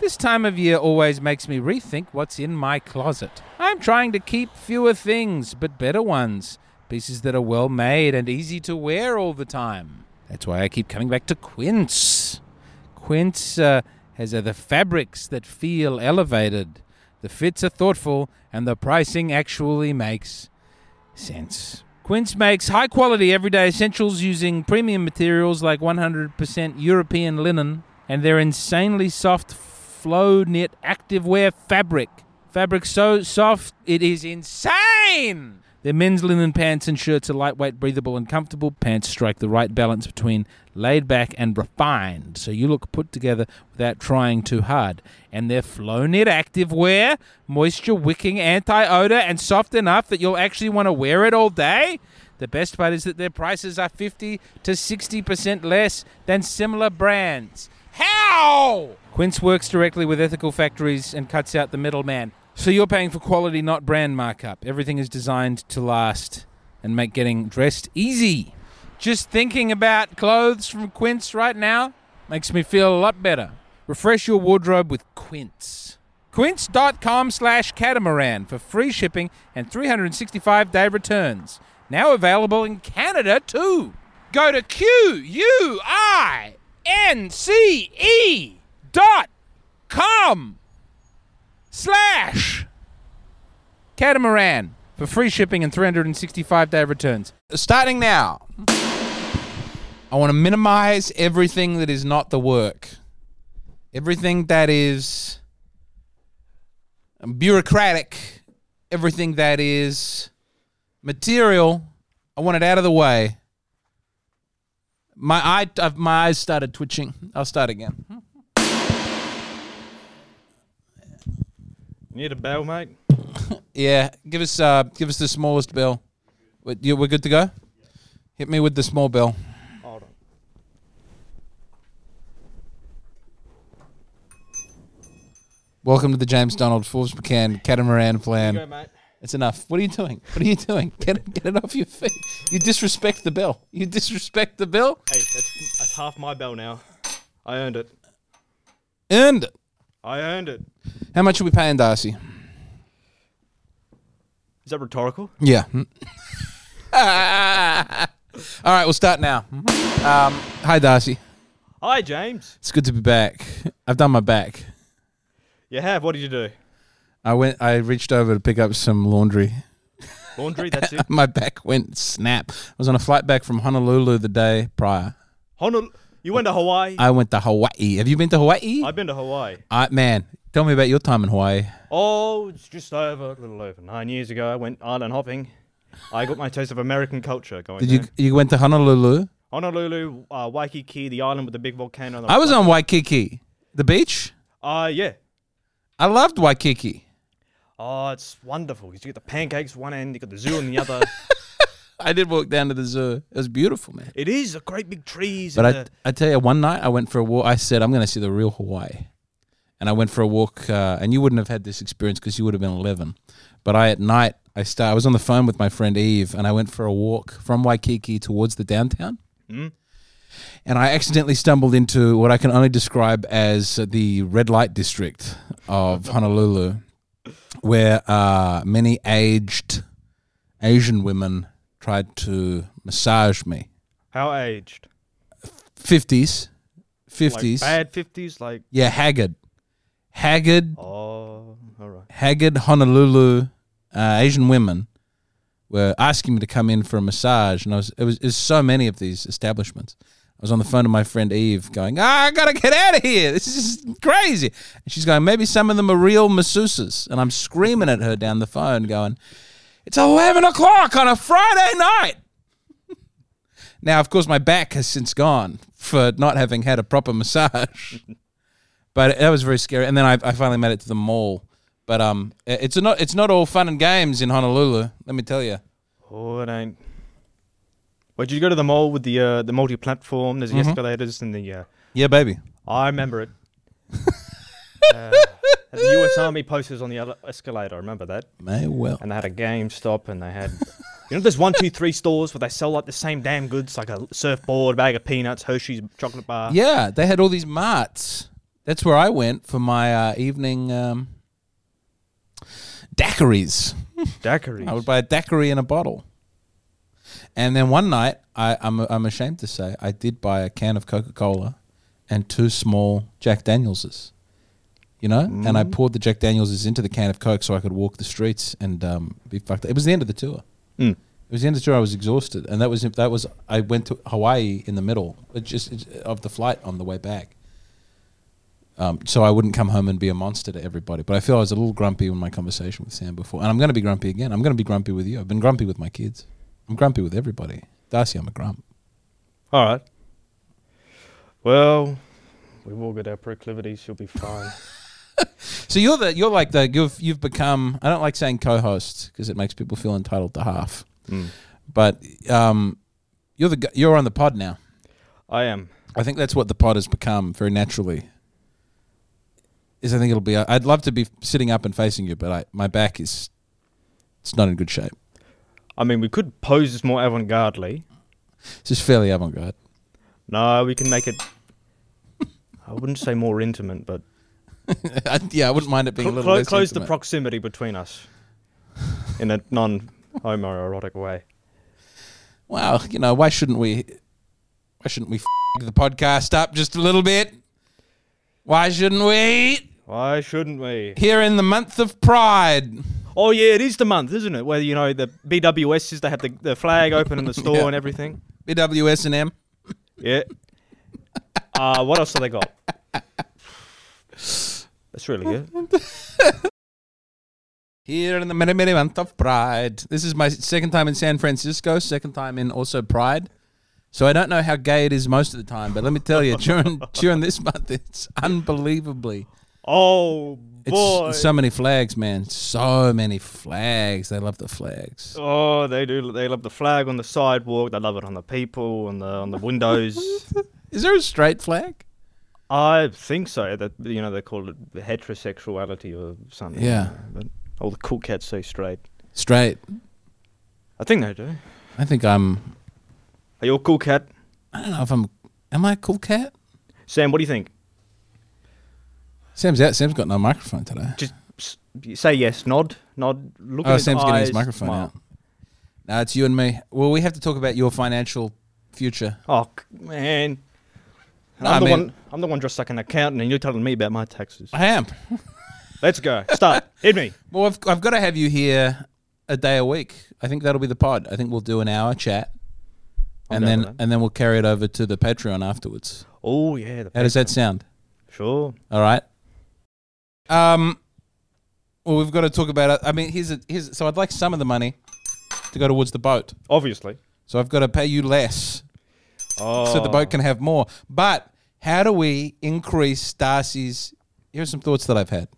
This time of year always makes me rethink what's in my closet. I'm trying to keep fewer things, but better ones. Pieces that are well made and easy to wear all the time. That's why I keep coming back to Quince. Quince has the fabrics that feel elevated. The fits are thoughtful, and the pricing actually makes sense. Quince makes high-quality everyday essentials using premium materials like 100% European linen and their insanely soft flow-knit activewear fabric. Fabric so soft, it is insane! Their men's linen pants and shirts are lightweight, breathable, and comfortable. Pants strike the right balance between laid back and refined, so you look put together without trying too hard. And their flow-knit activewear, moisture-wicking, anti-odor, and soft enough that you'll actually want to wear it all day. The best part is that their prices are 50 to 60% less than similar brands. How? Quince works directly with ethical factories and cuts out the middleman. So you're paying for quality, not brand markup. Everything is designed to last and make getting dressed easy. Just thinking about clothes from Quince right now makes me feel a lot better. Refresh your wardrobe with Quince. Quince.com/catamaran for free shipping and 365-day returns. Now available in Canada too. Go to QUINCE.com/catamaran for free shipping and 365-day returns. Starting now. I want to minimize everything that is not the work. Everything that is bureaucratic. Everything that is material. I want it out of the way. My eyes started twitching. I'll start again. Need a bell, mate? Yeah, give us the smallest bell. We're good to go? Hit me with the small bell. Hold on. Welcome to the James Donald Forbes McCann Catamaran plan. Here you go, mate. It's enough. What are you doing? What are you doing? Get it off your feet. You disrespect the bell. You disrespect the bell? Hey, that's half my bell now. I earned it. Earned it. I earned it. How much are we paying Darcy? Is that rhetorical? Yeah. All right, we'll start now. Hi, Darcy. Hi, James. It's good to be back. I've done my back. You have? What did you do? I reached over to pick up some laundry. Laundry, that's it? My back went snap. I was on a flight back from Honolulu the day prior. You went to Hawaii? I went to Hawaii. Have you been to Hawaii? I've been to Hawaii. Man, tell me about your time in Hawaii. Oh, it's just a little over 9 years ago. I went island hopping. I got my taste of American culture going there. You went to Honolulu? Honolulu, Waikiki, the island with the big volcano. I was on Waikiki. The beach? Yeah. I loved Waikiki. Oh, it's wonderful because you get the pancakes one end, you got the zoo on the other. I did walk down to the zoo. It was beautiful, man. It is a great big trees. But I tell you, one night I went for a walk. I said, I'm going to see the real Hawaii. And I went for a walk, and you wouldn't have had this experience because you would have been 11. But at night, I was on the phone with my friend Eve, and I went for a walk from Waikiki towards the downtown. Mm. And I accidentally stumbled into what I can only describe as the red light district of Honolulu, where many aged Asian women tried to massage me. How aged? 50s. Like bad 50s? Like Yeah, haggard. Oh, all right. Haggard Honolulu Asian women were asking me to come in for a massage, and it was so many of these establishments. I was on the phone to my friend Eve going, I gotta get out of here. This is crazy. And she's going, maybe some of them are real masseuses. And I'm screaming at her down the phone going, it's 11 o'clock on a Friday night. Now, of course, my back has since gone for not having had a proper massage. But that was very scary. And then I finally made it to the mall. But it's not all fun and games in Honolulu, let me tell you. Oh, it ain't. Wait, did you go to the mall with the multi-platform? There's the escalators and the... Yeah, baby. I remember it. Had the US Army posters on the escalator. I remember that. May well. And they had a GameStop, and they had... You know, there's 1, 2, 3 stores where they sell like the same damn goods, like a surfboard, a bag of peanuts, Hershey's chocolate bar. Yeah, they had all these marts. That's where I went for my evening daiquiris. Daiquiris. I would buy a daiquiri in a bottle. And then one night, I'm ashamed to say, I did buy a can of Coca-Cola and 2 small Jack Danielses. You know? And I poured the Jack Danielses into the can of Coke so I could walk the streets and be fucked up. It was the end of the tour. It was the end of the tour. I was exhausted. And that was I went to Hawaii in the middle of the flight on the way back. So I wouldn't come home and be a monster to everybody. But I feel I was a little grumpy in my conversation with Sam before. And I'm going to be grumpy again. I'm going to be grumpy with you. I've been grumpy with my kids. I'm grumpy with everybody. Darcy, I'm a grump. All right. Well, we've all got our proclivities. You'll be fine. So you've become, I don't like saying co-host because it makes people feel entitled to half. But you're on the pod now. I am. I think that's what the pod has become very naturally. I think it'll be. I'd love to be sitting up and facing you, but my back it's not in good shape. I mean, we could pose this more avant-garde-ly. This is fairly avant-garde. No, we can make it. I wouldn't say more intimate, but yeah, I wouldn't mind it being a little less close intimate. the proximity between us in a non-homoerotic way. Well, why shouldn't we the podcast up just a little bit? Why shouldn't we? Why shouldn't we? Here in the month of Pride. Oh, yeah, it is the month, isn't it? Where, the BWSs, they have the flag open in the store Yeah. and everything. BWS and M. Yeah. What else have they got? That's really good. Here in the many, many month of Pride. This is my second time in San Francisco, second time in also Pride. So I don't know how gay it is most of the time, but let me tell you, during this month, it's unbelievably. Oh, boy. It's so many flags, man. So many flags. They love the flags. Oh, they do. They love the flag on the sidewalk. They love it on the people, on the windows. Is there a straight flag? I think so. That they call it heterosexuality or something. Yeah. But all the cool cats say straight. Straight. I think they do. I think I'm. Are you a cool cat? I don't know if I'm. Am I a cool cat? Sam, what do you think? Sam's out. Sam's got no microphone today. Just say yes. Nod. Look at his Sam's eyes. getting his microphone Smile. out. No, it's you and me. Well, we have to talk about your financial future. Oh, man. No, I'm the one dressed like an accountant, and you're telling me about my taxes. I am. Let's go. Start. Hit me. Well, I've got to have you here a day a week. I think that'll be the pod. I think we'll do an hour chat, and then we'll carry it over to the Patreon afterwards. Oh yeah. How does that sound? Sure. All right. Well, we've got to talk about it. I mean, so I'd like some of the money to go towards the boat. Obviously. So I've got to pay you less Oh. so the boat can have more. But how do we increase Darcy's? Here's some thoughts that I've had.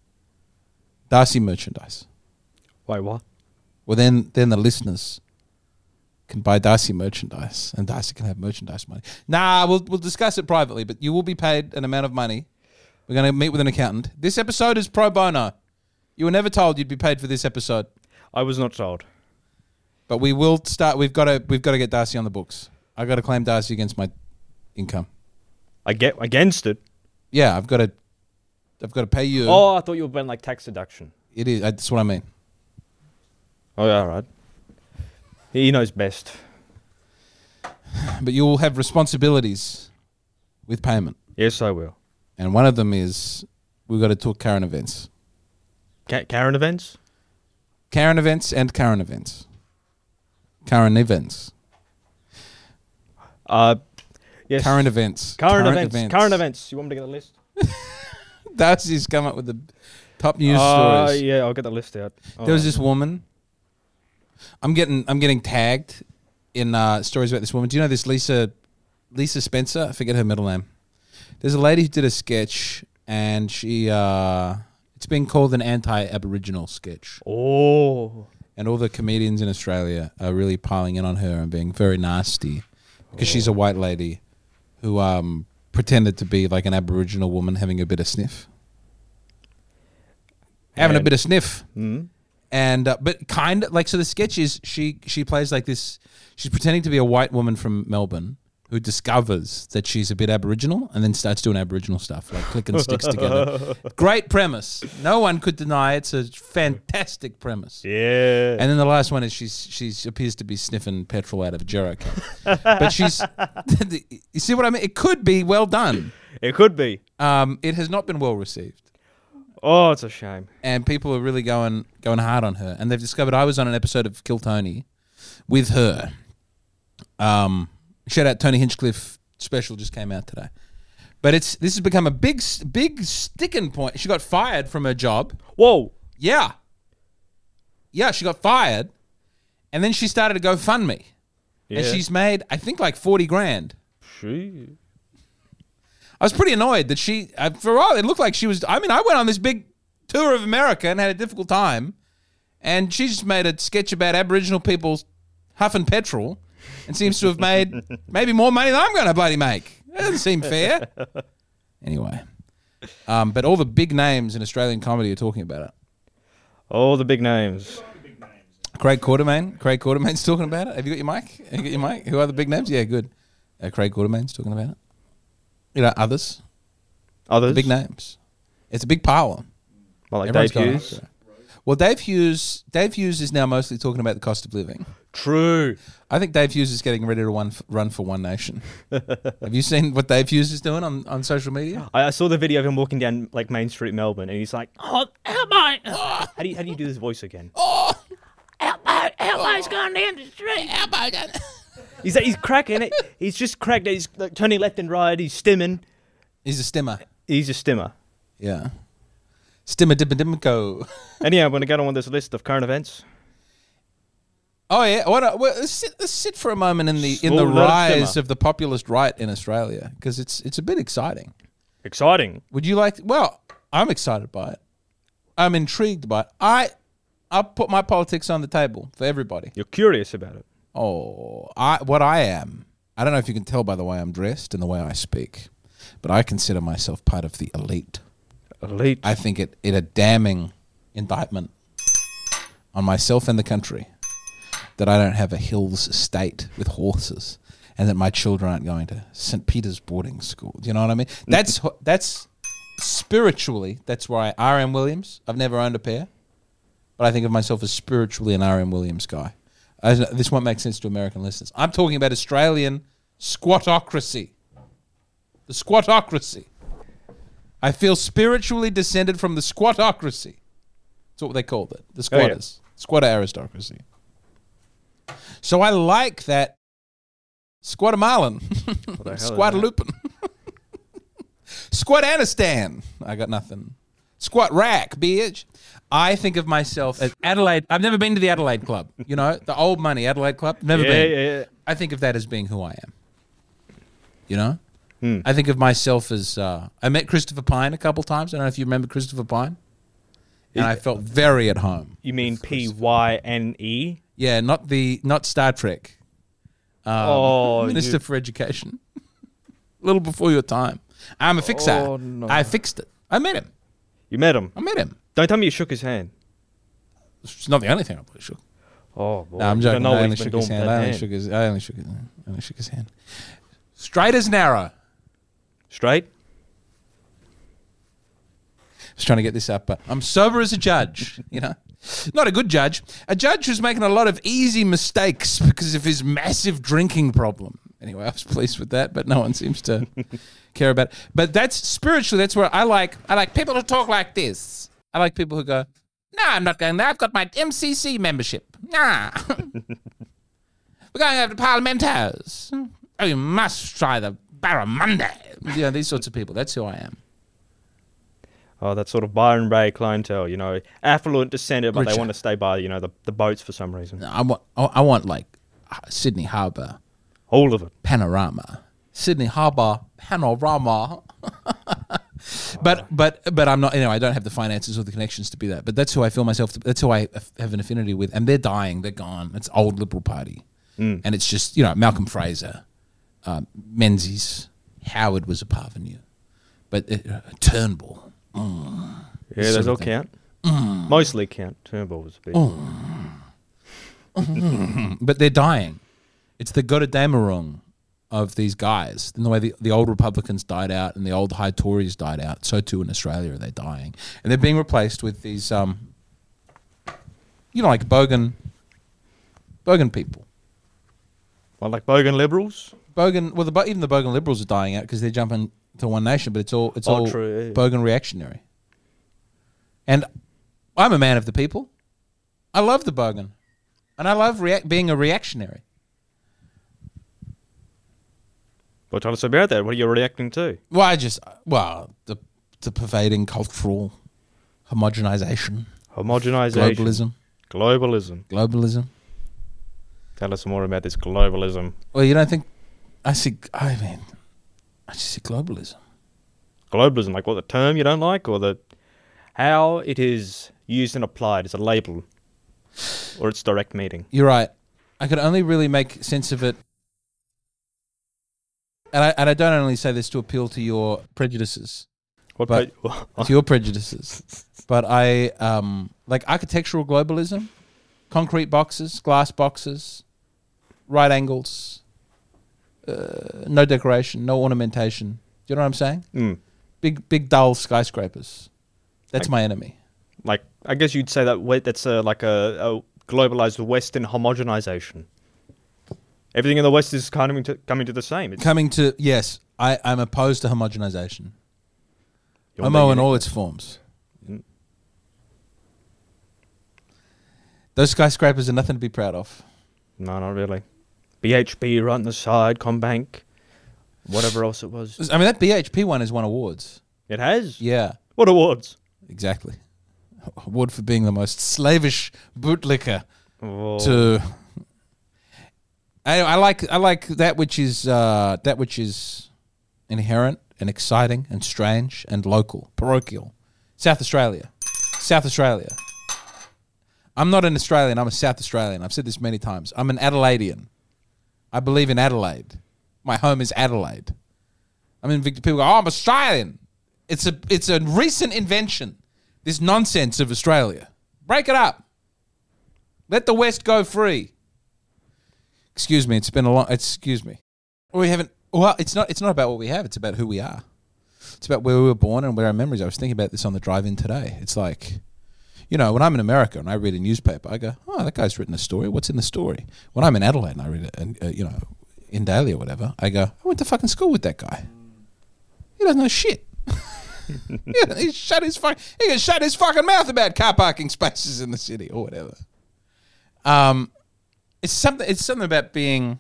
Darcy merchandise. Wait, what? Well, then the listeners can buy Darcy merchandise, and Darcy can have merchandise money. Nah, we'll discuss it privately, but you will be paid an amount of money. We're going to meet with an accountant. This episode is pro bono. You were never told you'd be paid for this episode, I was not told. but we will start. We've got to get Darcy on the books. I got to claim Darcy against my income. I get against it. Yeah, I've got to pay you. Oh, I thought you were being like tax deduction. It is. That's what I mean. Oh, yeah, all right. He knows best. But you will have responsibilities with payment, Yes, I will. and one of them is we've got to talk current events. Karen events? Current events and current events. Current events. Yes. Current events. Current events. Current events. You want me to get a list? Darcy's come up with the top news stories. Yeah, I'll get the list out. There was this woman. I'm getting tagged in stories about this woman. Do you know this Lisa Spencer? I forget her middle name. There's a lady who did a sketch, and she it's been called an anti-Aboriginal sketch. Oh. And all the comedians in Australia are really piling in on her and being very nasty because she's a white lady who pretended to be like an Aboriginal woman having a bit of sniff. Having a bit of sniff. Mm. And but kind of like, so the sketch is she plays like this. She's pretending to be a white woman from Melbourne who discovers that she's a bit Aboriginal and then starts doing Aboriginal stuff, like clicking sticks together. Great premise. No one could deny it's a fantastic premise. Yeah. And then the last one is she appears to be sniffing petrol out of a Jero can. But she's, you see what I mean? It could be well done. It could be. It has not been well received. Oh, it's a shame. And people are really going hard on her. And they've discovered I was on an episode of Kill Tony with her. Shout out Tony Hinchcliffe special just came out today. But this has become a big sticking point. She got fired from her job. Whoa. Yeah. Yeah, she got fired. And then she started a GoFundMe. Yeah. And she's made, I think, like 40 grand. She. I was pretty annoyed that for a while, it looked like she was, I went on this big tour of America and had a difficult time. And she just made a sketch about Aboriginal people huffing petrol and seems to have made maybe more money than I'm going to bloody make. That doesn't seem fair. Anyway. But all the big names in Australian comedy are talking about it. All the big names. Craig Quartermain's talking about it. Have you got your mic? Who are the big names? Yeah, good. Craig Quartermain's talking about it. You know, others. The big names. It's a big power. Well, like Everyone's Dave going Hughes. after it. Well, Dave Hughes is now mostly talking about the cost of living. True. I think Dave Hughes is getting ready to run for One Nation. Have you seen what Dave Hughes is doing on social media? I saw the video of him walking down like Main Street, Melbourne, and he's like, "Oh, Elmo! How do you do this voice again? Oh, Elmo's going down the street. He's cracking it. He's just cracked it. He's like, turning left and right. He's stimming. he's a stimmer. He's a stimmer. Yeah. Stimmer dimmer. Anyhow, I'm going to get on this list of current events. Oh yeah. Let's sit for a moment in the Small little rise simmer. of the populist right in Australia, because it's a bit exciting. Exciting. Would you like? Well, I'm excited by it. I'm intrigued by it. I'll put my politics on the table for everybody. You're curious about it. Oh, what I am. I don't know if you can tell by the way I'm dressed and the way I speak, but I consider myself part of the elite. Elite. I think it a damning indictment on myself and the country that I don't have a hills estate with horses, and that my children aren't going to St. Peter's boarding school. Do you know what I mean? That's spiritually, that's where R.M. Williams. I've never owned a pair, but I think of myself as spiritually an R.M. Williams guy. This won't make sense to American listeners. I'm talking about Australian squatocracy. The squatocracy. I feel spiritually descended from the squatocracy. That's what they called it. The squatters. Squatter aristocracy. So I like that Squatamarlin. Squatalupin. Squatanistan. I got nothing. Squat rack, bitch. I think of myself as Adelaide. I've never been to the Adelaide Club. You know, the old money Adelaide Club. Never been. Yeah. I think of that as being who I am. You know? I think of myself as... I met Christopher Pine a couple times. I don't know if you remember Christopher Pine. And I felt very at home. You mean Pyne? Yeah, not Star Trek. Minister for Education. A little before your time. I'm a fixer. Oh, no. I fixed it. I met him. You met him. I met him. Don't tell me you shook his hand. It's not the only thing I probably shook. Oh, boy. No, I'm You joking. don't know I what only he's been shook his doing hand. with I that only hand. shook his hand. Straight as an arrow. Straight? I was trying to get this up, but I'm sober as a judge, you know. Not a good judge. A judge who's making a lot of easy mistakes because of his massive drinking problem. Anyway, I was pleased with that, but no one seems to care about it. But that's spiritually, that's where I like people who talk like this. I like people who go, "Nah, I'm not going there. I've got my MCC membership. Nah. We're going over to Parliamentos. Oh, you must try the barramundi." You know, these sorts of people. That's who I am. Oh, that sort of Byron Bay clientele, you know, affluent descendant, but Rich. they want to stay by, you know, the boats for some reason. I want like Sydney Harbour All of it. panorama. Sydney Harbour panorama. but I'm not. I don't have the finances or the connections to be that. But that's who I feel myself. That's who I have an affinity with. And they're dying. They're gone. It's old Liberal Party, and it's just Malcolm Fraser, Menzies, Howard was a parvenu, but Turnbull. Yeah, Sort those of all thing. count. Mostly count. Turnbull was a bit. But they're dying. It's the Gotterdammerung of these guys. In the way the old Republicans died out and the old high Tories died out, so too in Australia are they dying. And they're being replaced with these, like bogan people. Well, like bogan liberals? Even the bogan liberals are dying out because they're jumping to One Nation, but it's all true, yeah. bogan reactionary. And I'm a man of the people. I love the bogan. And I love being a reactionary. Well, tell us about that. What are you reacting to? Well, the pervading cultural homogenization. Globalism. Tell us more about this globalism. Well, you don't think... I just see globalism. Globalism, like what, the term you don't like, or how it is used and applied as a label, or its direct meaning? You're right. I could only really make sense of it, and I don't only say this to appeal to your prejudices. To your prejudices. But I like architectural globalism, concrete boxes, glass boxes, right angles, no decoration, no ornamentation. Do you know what I'm saying? Mm. Big dull skyscrapers. That's my enemy. Like, I guess you'd say that's like a globalized Western homogenization. Everything in the West is coming to the same. Yes, I'm opposed to homogenization. Homo in all its forms. Mm. Those skyscrapers are nothing to be proud of. No, not really. BHP right on the side, Combank, whatever else it was. I mean, that BHP one has won awards. It has? Yeah. What awards? Exactly. Award for being the most slavish bootlicker Oh. to... I like that which is inherent and exciting and strange and local, parochial. South Australia. I'm not an Australian. I'm a South Australian. I've said this many times. I'm an Adelaidean. I believe in Adelaide. My home is Adelaide. I mean, people go, "Oh, I'm Australian." It's a recent invention. This nonsense of Australia. Break it up. Let the West go free. Excuse me. It's been a long. Excuse me. We haven't. Well, it's not about what we have. It's about who we are. It's about where we were born and where our memories are. I was thinking about this on the drive-in today. It's like, when I'm in America and I read a newspaper, I go, "Oh, that guy's written a story. What's in the story?" When I'm in Adelaide and I read it, and in Daly or whatever, I go, "I went to fucking school with that guy. He doesn't know shit." He can shut his fucking mouth about car parking spaces in the city or whatever. It's something about being.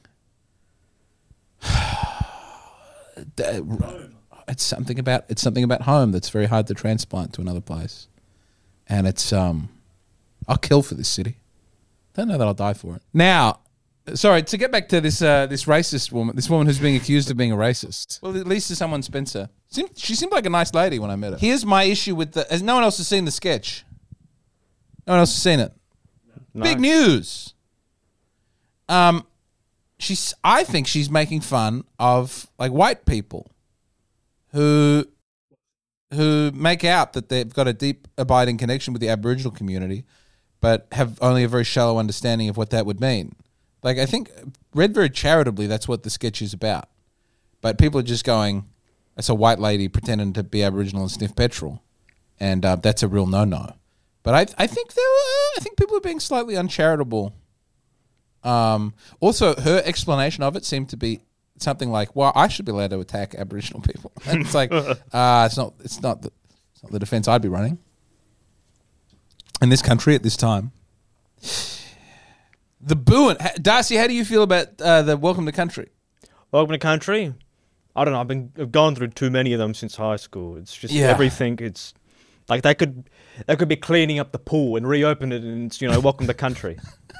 It's something about home that's very hard to transplant to another place, and it's I'll kill for this city. Don't know that I'll die for it. Now, sorry, to get back to this racist woman, this woman who's being accused of being a racist. Well, at least to someone, Spencer. She seemed like a nice lady when I met her. Here's my issue with as no one else has seen the sketch. No one else has seen it. No. Big news. I think she's making fun of like white people who make out that they've got a deep abiding connection with the Aboriginal community, but have only a very shallow understanding of what that would mean. Like, I think, read very charitably, that's what the sketch is about. But people are just going, that's a white lady pretending to be Aboriginal and sniff petrol, and that's a real no-no. But I think people are being slightly uncharitable. Also, her explanation of it seemed to be something like, "Well, I should be allowed to attack Aboriginal people." And it's like, it's not the defense I'd be running in this country at this time. The booing, Darcy. How do you feel about the Welcome to Country? Welcome to Country. I don't know. I've gone through too many of them since high school. It's just everything. It's like they could be cleaning up the pool and reopen it, and it's, Welcome to Country.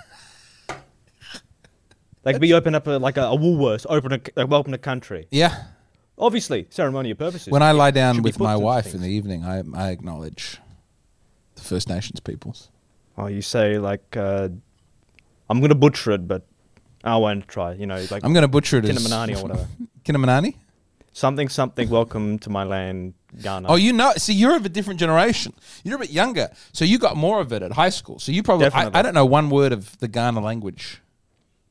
They could be open up a Woolworths, open a Welcome to Country. Yeah. Obviously, ceremonial purposes. When I lie down with my wife in the evening, I acknowledge the First Nations peoples. Oh, you say like, I'm going to butcher it, but I won't try. Like I'm going to butcher it Kinnamanani or whatever. Kinnamanani? Something, welcome to my land, Ghana. Oh, see, you're of a different generation. You're a bit younger, so you got more of it at high school. So you probably, I don't know one word of the Ghana language.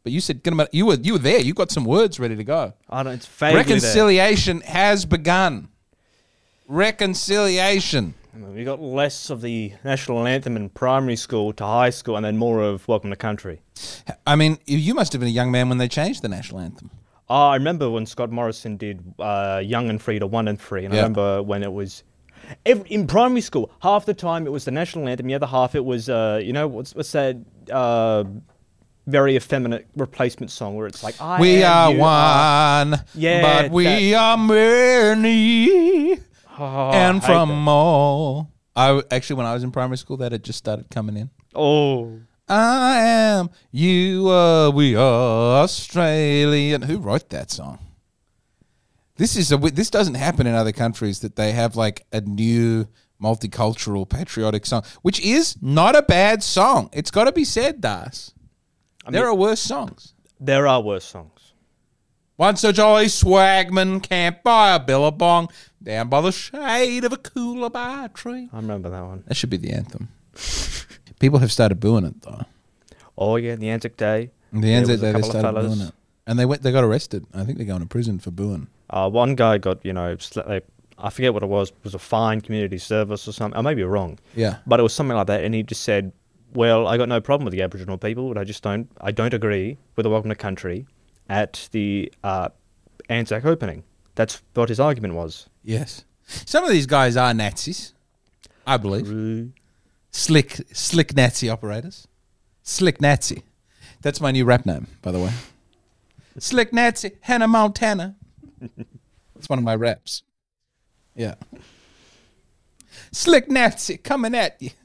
but you said you were there. You got some words ready to go. I don't. It's vaguely Reconciliation has begun. Reconciliation. We got less of the national anthem in primary school to high school, and then more of Welcome to Country. I mean, you must have been a young man when they changed the national anthem. Oh, I remember when Scott Morrison did Young and Free to 1 and 3, and I remember when it was in primary school. Half the time it was the national anthem, the other half it was what's that very effeminate replacement song where it's like we are one, but we are many. And from all. Actually, when I was in primary school, that had just started coming in. Oh. I am, you are, we are Australian. Who wrote that song? This doesn't happen in other countries, that they have like a new multicultural patriotic song, which is not a bad song. It's got to be said, Das. There are worse songs. There are worse songs. Once a jolly swagman camped by a billabong down by the shade of a coolabah tree. I remember that one. That should be the anthem. People have started booing it though. Oh yeah, the Anzac Day. The Anzac Day they started booing it, and they got arrested. I think they're going to prison for booing. One guy got I forget what it was. It was a fine, community service or something. I may be wrong. Yeah, but it was something like that, and he just said, "Well, I got no problem with the Aboriginal people, but I don't agree with the Welcome to Country at the Anzac opening." That's what his argument was. Yes. Some of these guys are Nazis, I believe. Slick Nazi operators. Slick Nazi. That's my new rap name, by the way. Slick Nazi, Hannah Montana. It's one of my raps. Yeah. Slick Nazi coming at you.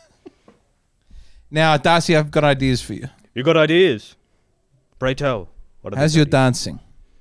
Now, Darcy, I've got ideas for you. You got ideas? Pray tell. How's your dancing?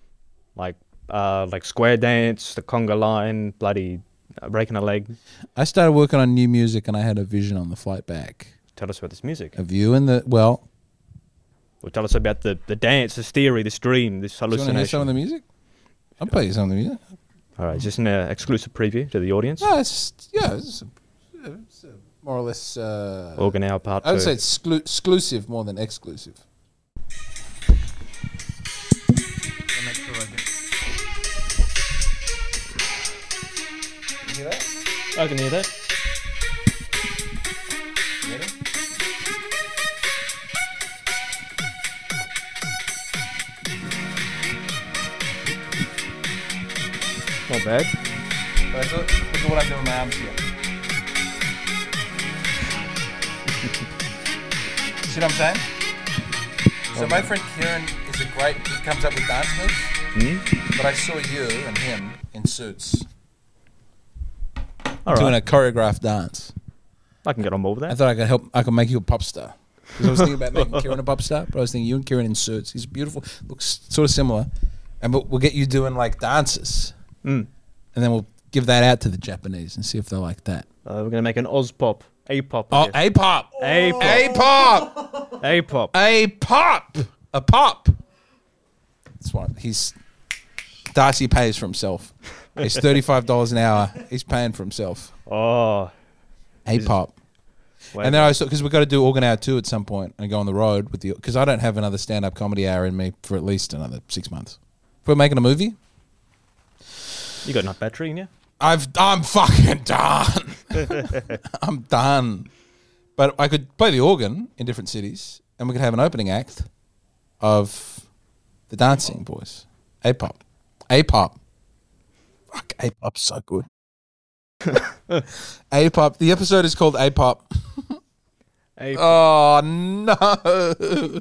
Like square dance, the conga line, bloody breaking a leg. I started working on new music, and I had a vision on the flight back. Tell us about this music. Of you and well, tell us about the dance, this theory, this dream, this hallucination. Do you want to hear some of the music? I'll play you some of the music. All right, just an exclusive preview to the audience. No, it's more or less... Organelle Part 2. I would say it's exclusive more than exclusive. You hear that? I can hear that. You hear it? Not bad. Look at what I'm doing with my arms here. See what I'm saying? So my friend Kieran is he comes up with dance moves, but I saw you and him in suits doing a choreographed dance. I can get on board with that. I thought I could make you a pop star. Because I was thinking about making Kieran a pop star, but I was thinking you and Kieran in suits. He's beautiful, looks sort of similar, and we'll get you doing like dances. And then we'll give that out to the Japanese and see if they like that. We're going to make an Oz-pop. A-pop. Oh, A-pop. A-pop. A-pop. A-pop. A-pop. A pop. That's what Darcy pays for himself. It's $35 an hour. He's paying for himself. Oh. A-pop. And then because we've got to do Organ Hour 2 at some point and go on the road with because I don't have another stand-up comedy hour in me for at least another 6 months. If we're making a movie... You got enough battery in you? I'm fucking done. I'm done. But I could play the organ in different cities, and we could have an opening act of the Dancing Boys. A-pop. A-pop. Fuck, A-pop's so good. A-pop. The episode is called A-pop. Oh, no.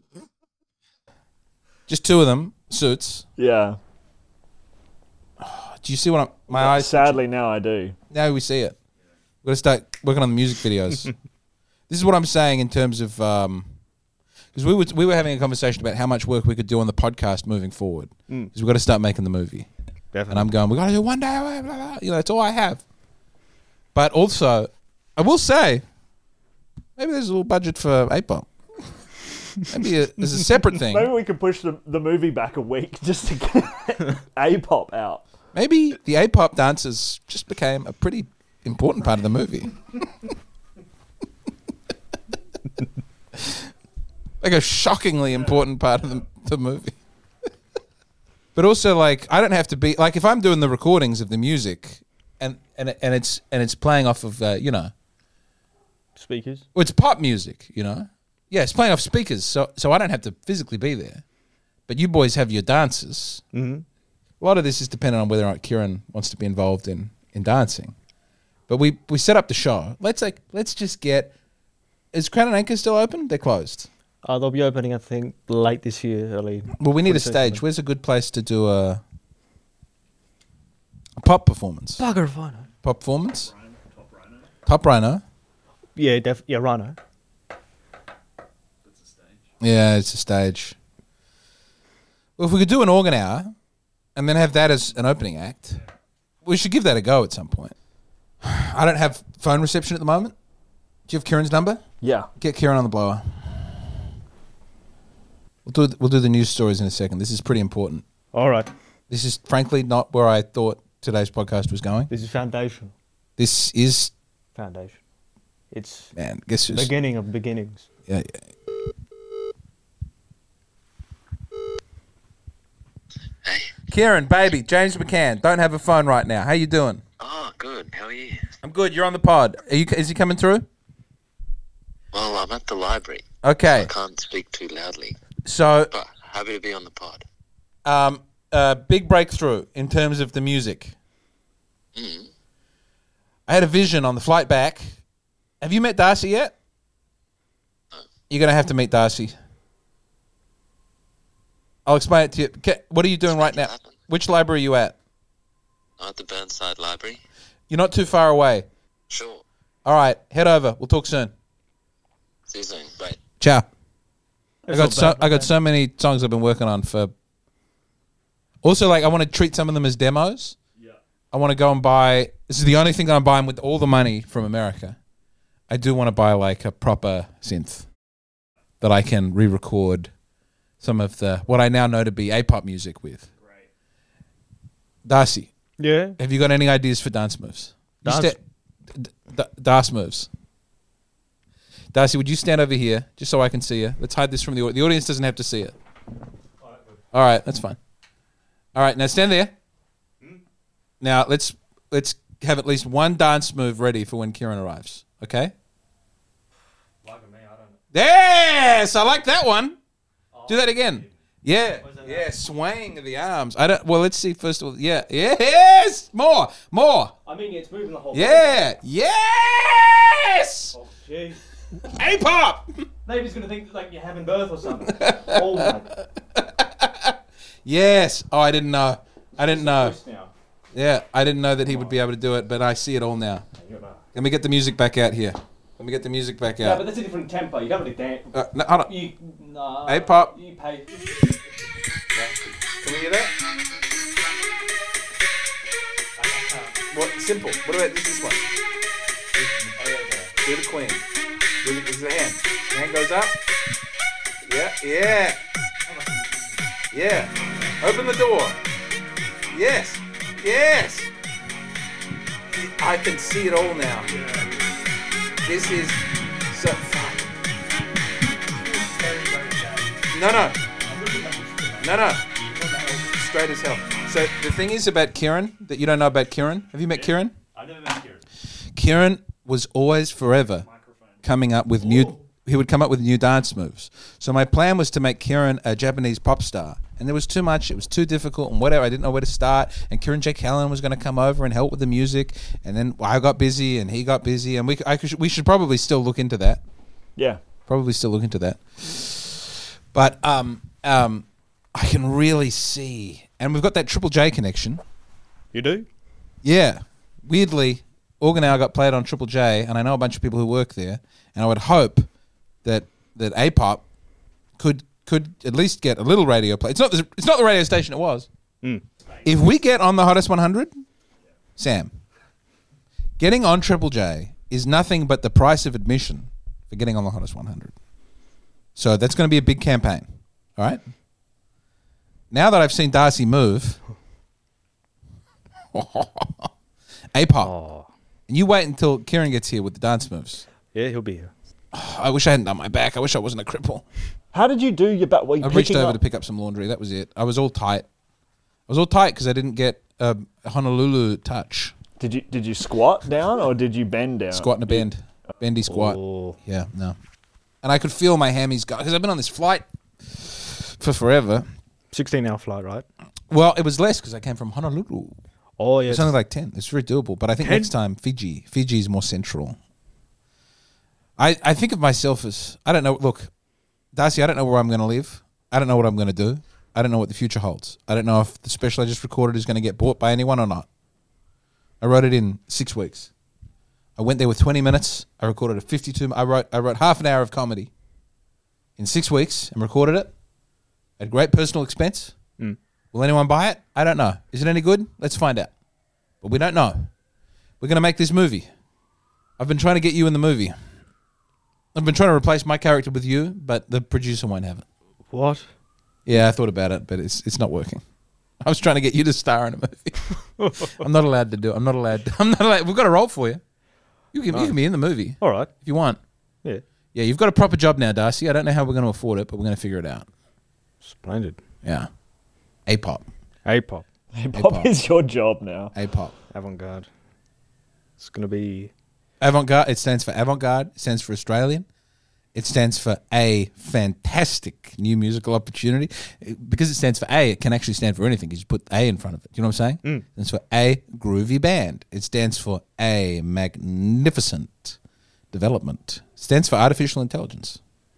Just two of them, suits. Yeah. Do you see what my eyes... Sadly, now I do. Now we see it. We've got to start working on the music videos. This is what I'm saying in terms of... Because we were having a conversation about how much work we could do on the podcast moving forward. Because we've got to start making the movie. Definitely. And I'm going, we've got to do one day, blah, blah, blah. You know, that's all I have. But also, I will say, maybe there's a little budget for A-pop. Maybe there's a separate thing. Maybe we could push the movie back a week just to get A-pop out. Maybe the A-pop dances just became a pretty important part of the movie. Like a shockingly important part of the the movie. But also, like, I don't have to be like if I'm doing the recordings of the music, and it's playing off of Speakers. well, it's pop music, Yeah, it's playing off speakers, so I don't have to physically be there. But you boys have your dances. Mm-hmm. A lot of this is dependent on whether or not Kieran wants to be involved in dancing. But we set up the show. Let's just get. Is Crown and Anchor still open? They're closed. They'll be opening, I think, late this year, early. Well, we need a stage. Where's a good place to do a pop performance? Bugger if I know. Pop performance? Top Rhino. Yeah, Rhino. Yeah, it's a stage. Well, if we could do an organ hour and then have that as an opening act, we should give that a go at some point. I don't have phone reception at the moment. Do you have Kieran's number? Yeah. Get Kieran on the blower. We'll do the news stories in a second. This is pretty important. All right. This is frankly not where I thought today's podcast was going. This is foundation. This is Foundation. It's man. Guess who's beginning of beginnings. yeah. Hey. Kieran, baby, James McCann. Don't have a phone right now. How you doing? Oh, good. How are you? I'm good. You're on the pod. Is he coming through? Well, I'm at the library. Okay. I can't speak too loudly, So, but happy to be on the pod. big breakthrough in terms of the music. Mm. I had a vision on the flight back. Have you met Darcy yet? No. You're going to have to meet Darcy. I'll explain it to you. What are you doing right now? Happen. Which library are you at? I'm at the Burnside Library. You're not too far away. Sure. All right, head over. We'll talk soon. See you soon. Bye. Ciao. I That's not bad, got so many songs I've been working on for. Also, like, I want to treat some of them as demos. Yeah. I want to go and buy. This is the only thing that I'm buying with all the money from America. I do want to buy like a proper synth that I can re-record some of the what I now know to be A-pop music with. Right. Darcy, Yeah. have you got any ideas for dance moves? Dance- Dance moves. Darcy, would you stand over here just so I can see you? Let's hide this from the audience. The audience doesn't have to see it. All right, that's fine. All right, now stand there. Now let's have at least one dance move ready for when Kieran arrives. Okay? Yes, I like that one. Do that again. Yeah, yeah, swaying of the arms. I don't. Well, let's see first of all. Yeah, yes, more. I mean, it's moving the whole Yeah, yes. Oh, jeez. A-pop. Maybe he's going to think like you're having birth or something. Oh, my. Yes. Oh, I didn't know. Now. Yeah, I didn't know that he would be able to do it, but I see it all now. Let me get the music back out here. Yeah, but that's a different tempo. You can't really dance. No, hold on. Nah. A-pop. You pay. Can we hear that? What? Simple. What about this one? Do the queen. This is the hand. The hand goes up. Yeah. Open the door. Yes. I can see it all now. This is so fuck. No. Straight as hell. So the thing is about Kieran that you don't know about Kieran. Have you met Kieran? I never met Kieran. Kieran was always forever coming up with new. He would come up with new dance moves. So my plan was to make Kieran a Japanese pop star, and there was too much. It was too difficult, and whatever. I didn't know where to start. And Kieran J. Callan was going to come over and help with the music, and then I got busy, and he got busy, and we should probably still look into that. Yeah. Probably still look into that. But I can really see, and we've got that Triple J connection. You do? Yeah. Weirdly, Organ Hour got played on Triple J, and I know a bunch of people who work there, and I would hope that A-pop could at least get a little radio play. It's not the radio station it was. Mm. If we get on the Hottest 100, Sam, getting on Triple J is nothing but the price of admission for getting on the Hottest 100. So that's going to be a big campaign. All right? Now that I've seen Darcy move, A-pop. Oh. And you wait until Kieran gets here with the dance moves. Yeah, he'll be here. I wish I hadn't done my back. I wish I wasn't a cripple. How did you do your back? Were you I reached picking over up? to pick up some laundry. That was it. I was all tight. Because I didn't get a Honolulu touch. Did you squat down or did you bend down? Squat and a bend. Bendy squat. Oh. Yeah, no. And I could feel my hammies go because I've been on this flight for forever. 16-hour flight, right? Well, it was less because I came from Honolulu. Oh, yeah. It's only like 10. It's very doable. But I think 10? next time, Fiji. Fiji is more central. I think of myself as, I don't know, look, Darcy, I don't know where I'm going to live. I don't know what I'm going to do. I don't know what the future holds. I don't know if the special I just recorded is going to get bought by anyone or not. I wrote it in 6 weeks. I went there with 20 minutes. I recorded a 52. I wrote half an hour of comedy in 6 weeks and recorded it at great personal expense. Mm. Will anyone buy it? I don't know. Is it any good? Let's find out. But we don't know. We're going to make this movie. I've been trying to get you in the movie. I've been trying to replace my character with you, but the producer won't have it. What? Yeah, I thought about it, but it's not working. I was trying to get you to star in a movie. I'm not allowed to do it. I'm not allowed. We've got a role for you. You can be in the movie All right. if you want. Yeah. Yeah, you've got a proper job now, Darcy. I don't know how we're going to afford it, but we're going to figure it out. Splendid. Yeah. A-pop. A-pop. Pop is your job now. A-pop. Avant-garde. It's going to be... Avant-garde, it stands for avant-garde. It stands for Australian. It stands for a fantastic new musical opportunity. Because it stands for A, it can actually stand for anything because you put A in front of it. Do you know what I'm saying? It stands for a groovy band. It stands for a magnificent development. It stands for artificial intelligence.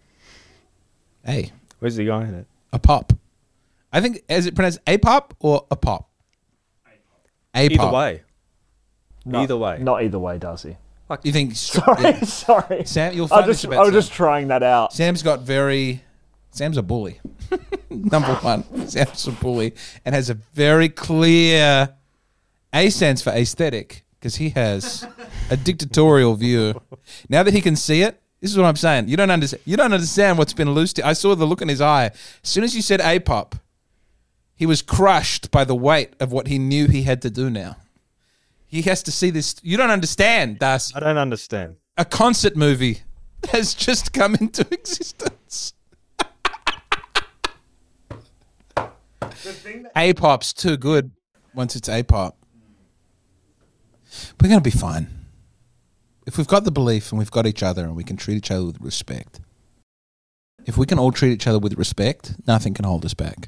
A. Where's the guy in it? A pop. I think, is it pronounced a pop or a pop? A pop. Either way. Either way. Not either way, Darcy. You think? Sorry, yeah. sorry. Sam, you'll I find this was about Sam. just trying that out. Sam's a bully. Number one, Sam's a bully and has a very clear, A stands for aesthetic because he has a dictatorial view. Now that he can see it, this is what I'm saying. You don't understand what's been loosed. I saw the look in his eye. As soon as you said A-pop, he was crushed by the weight of what he knew he had to do now. He has to see this. You don't understand, Darcy. I don't understand. A concert movie has just come into existence. A-pop's too good once it's A-pop. We're going to be fine. If we've got the belief and we've got each other and we can treat each other with respect. If we can all treat each other with respect, nothing can hold us back.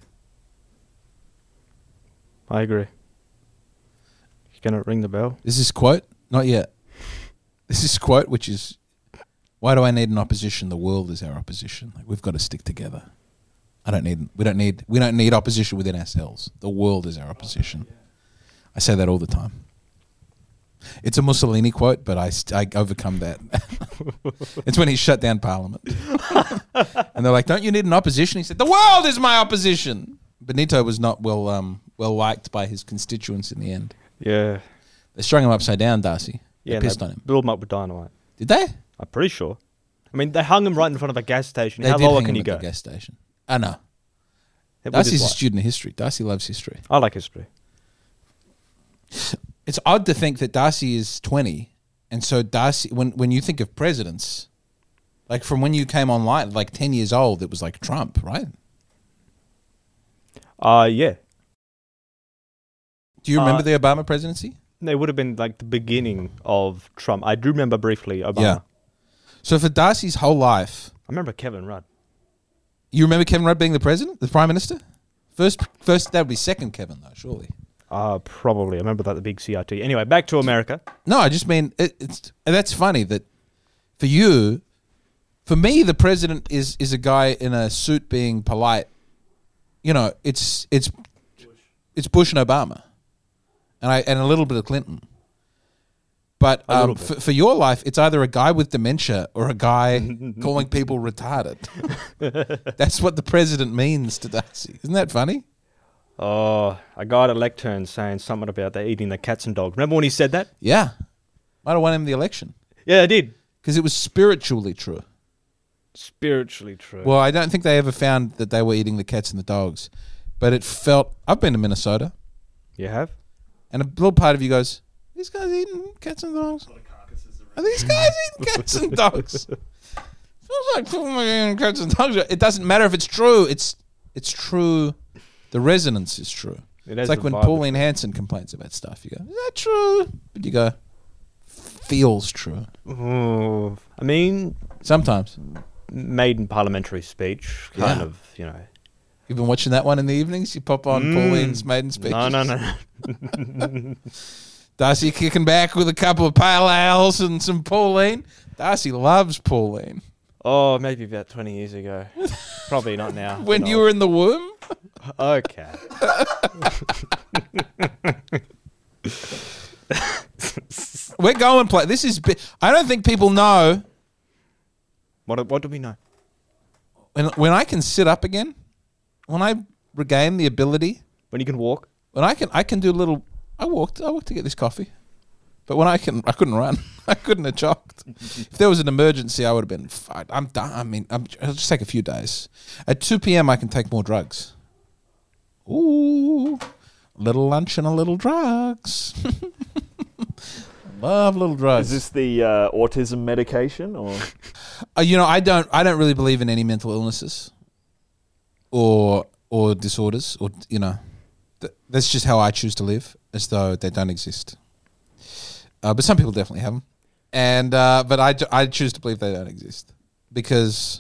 I agree. You gonna ring the bell? This is quote? Not yet. This is quote, which is, why do I need an opposition? The world is our opposition. Like, we've got to stick together. We don't need opposition within ourselves. The world is our opposition. I say that all the time. It's a Mussolini quote, but I overcome that. It's when he shut down Parliament. And they're like, don't you need an opposition? He said, the world is my opposition. Benito was not well liked by his constituents in the end. Yeah. They strung him upside down, Darcy. Yeah, They pissed on him. Build him up with dynamite. Did they? I'm pretty sure. I mean, they hung him right in front of a gas station. They How did lower hang can him you at go? the gas station. I know. With Darcy's his a wife. student of history. Darcy loves history. I like history. It's odd to think that Darcy is 20, and so Darcy, when you think of presidents, like from when you came online, like 10 years old, it was like Trump, right? Yeah. Do you remember the Obama presidency? They would have been like the beginning of Trump. I do remember briefly Obama. Yeah. So for Darcy's whole life, I remember Kevin Rudd. you remember Kevin Rudd being the president, the prime minister? First, that would be second Kevin, though, surely. Probably. I remember that, the big CRT. Anyway, back to America. No, I just mean, that's funny that for you, for me, the president is a guy in a suit being polite. You know, it's Bush and Obama. And a little bit of Clinton. But for your life, it's either a guy with dementia or a guy calling people retarded. That's what the president means to Darcy. Isn't that funny? Oh, a guy at a lectern saying something about they eating the cats and dogs. Remember when he said that? Yeah. Might have won him the election. Yeah, I did. Because it was spiritually true. Spiritually true. Well, I don't think they ever found that they were eating the cats and the dogs. But it felt... I've been to Minnesota. You have? And a little part of you goes, these guys eating cats and dogs? Are these guys eating cats and dogs? like cats and dogs. It doesn't matter if it's true. It's true. The resonance is true. It's like when Pauline Hanson complains about stuff. You go, is that true? But you go, feels true. Oh, I mean, sometimes maiden parliamentary speech, kind of, you know. You've been watching that one in the evenings? You pop on Pauline's maiden speech. No. Darcy kicking back with a couple of pale ales and some Pauline. Darcy loves Pauline. Oh, maybe about 20 years ago. Probably not now. When you were in the womb? Okay. We're going play. This is. I don't think people know. What do we know? When I can sit up again, when I regain the ability, when you can walk, when I can do a little. I walked to get this coffee, but when I couldn't run. I couldn't have jogged. If there was an emergency, I would have been. I'm done. I mean, it'll just take a few days. At 2 p.m., I can take more drugs. Ooh, a little lunch and a little drugs. Love little drugs. Is this the autism medication, or? I don't really believe in any mental illnesses, or disorders, or that's just how I choose to live, as though they don't exist. But some people definitely have them, and but I choose to believe they don't exist because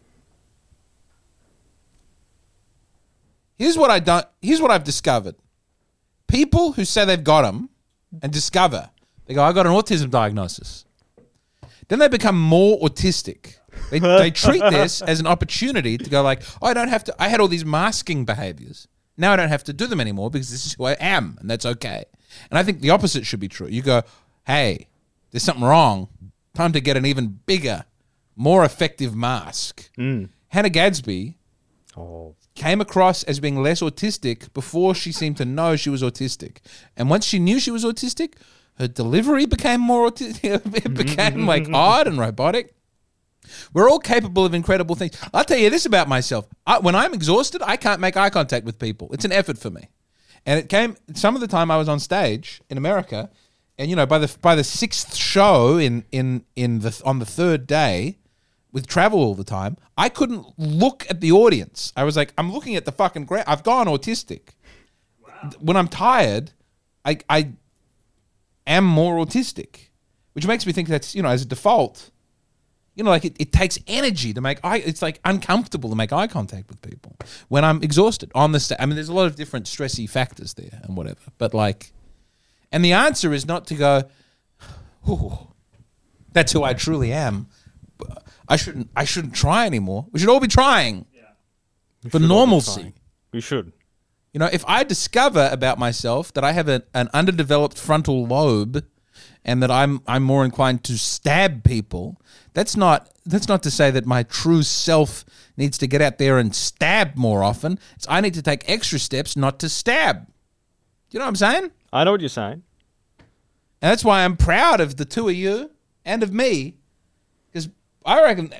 here's what I've discovered: people who say they've got them and discover they go, I got an autism diagnosis. Then they become more autistic. They treat this as an opportunity to go like, oh, I don't have to. I had all these masking behaviors. Now I don't have to do them anymore because this is who I am, and that's okay. And I think the opposite should be true. You go, hey, there's something wrong. Time to get an even bigger, more effective mask. Hannah Gadsby came across as being less autistic before she seemed to know she was autistic. And once she knew she was autistic, her delivery became more autistic. It became like odd and robotic. We're all capable of incredible things. I'll tell you this about myself. When I'm exhausted, I can't make eye contact with people. It's an effort for me. And it came some of the time I was on stage in America, and by the sixth show on the third day, with travel all the time, I couldn't look at the audience. I was like, I'm looking at the fucking ground. I've gone autistic. Wow. When I'm tired, I am more autistic, which makes me think that's as a default. Like it takes energy to make it's like uncomfortable to make eye contact with people when I'm exhausted on the stage. I mean, there's a lot of different stressy factors there and whatever, but and the answer is not to go, ooh, that's who I truly am. I shouldn't try anymore. We should all be trying for normalcy. We should. If I discover about myself that I have an underdeveloped frontal lobe and that I'm more inclined to stab people, that's not to say that my true self needs to get out there and stab more often. I need to take extra steps not to stab. You know what I'm saying? I know what you're saying. And that's why I'm proud of the two of you and of me, because I reckon,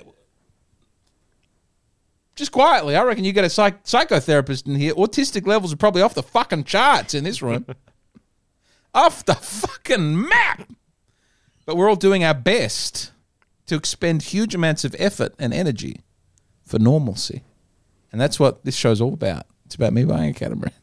just quietly, I reckon you get a psychotherapist in here, autistic levels are probably off the fucking charts in this room. Off the fucking map. But we're all doing our best to expend huge amounts of effort and energy for normalcy. And that's what this show's all about. It's about me buying a catamaran.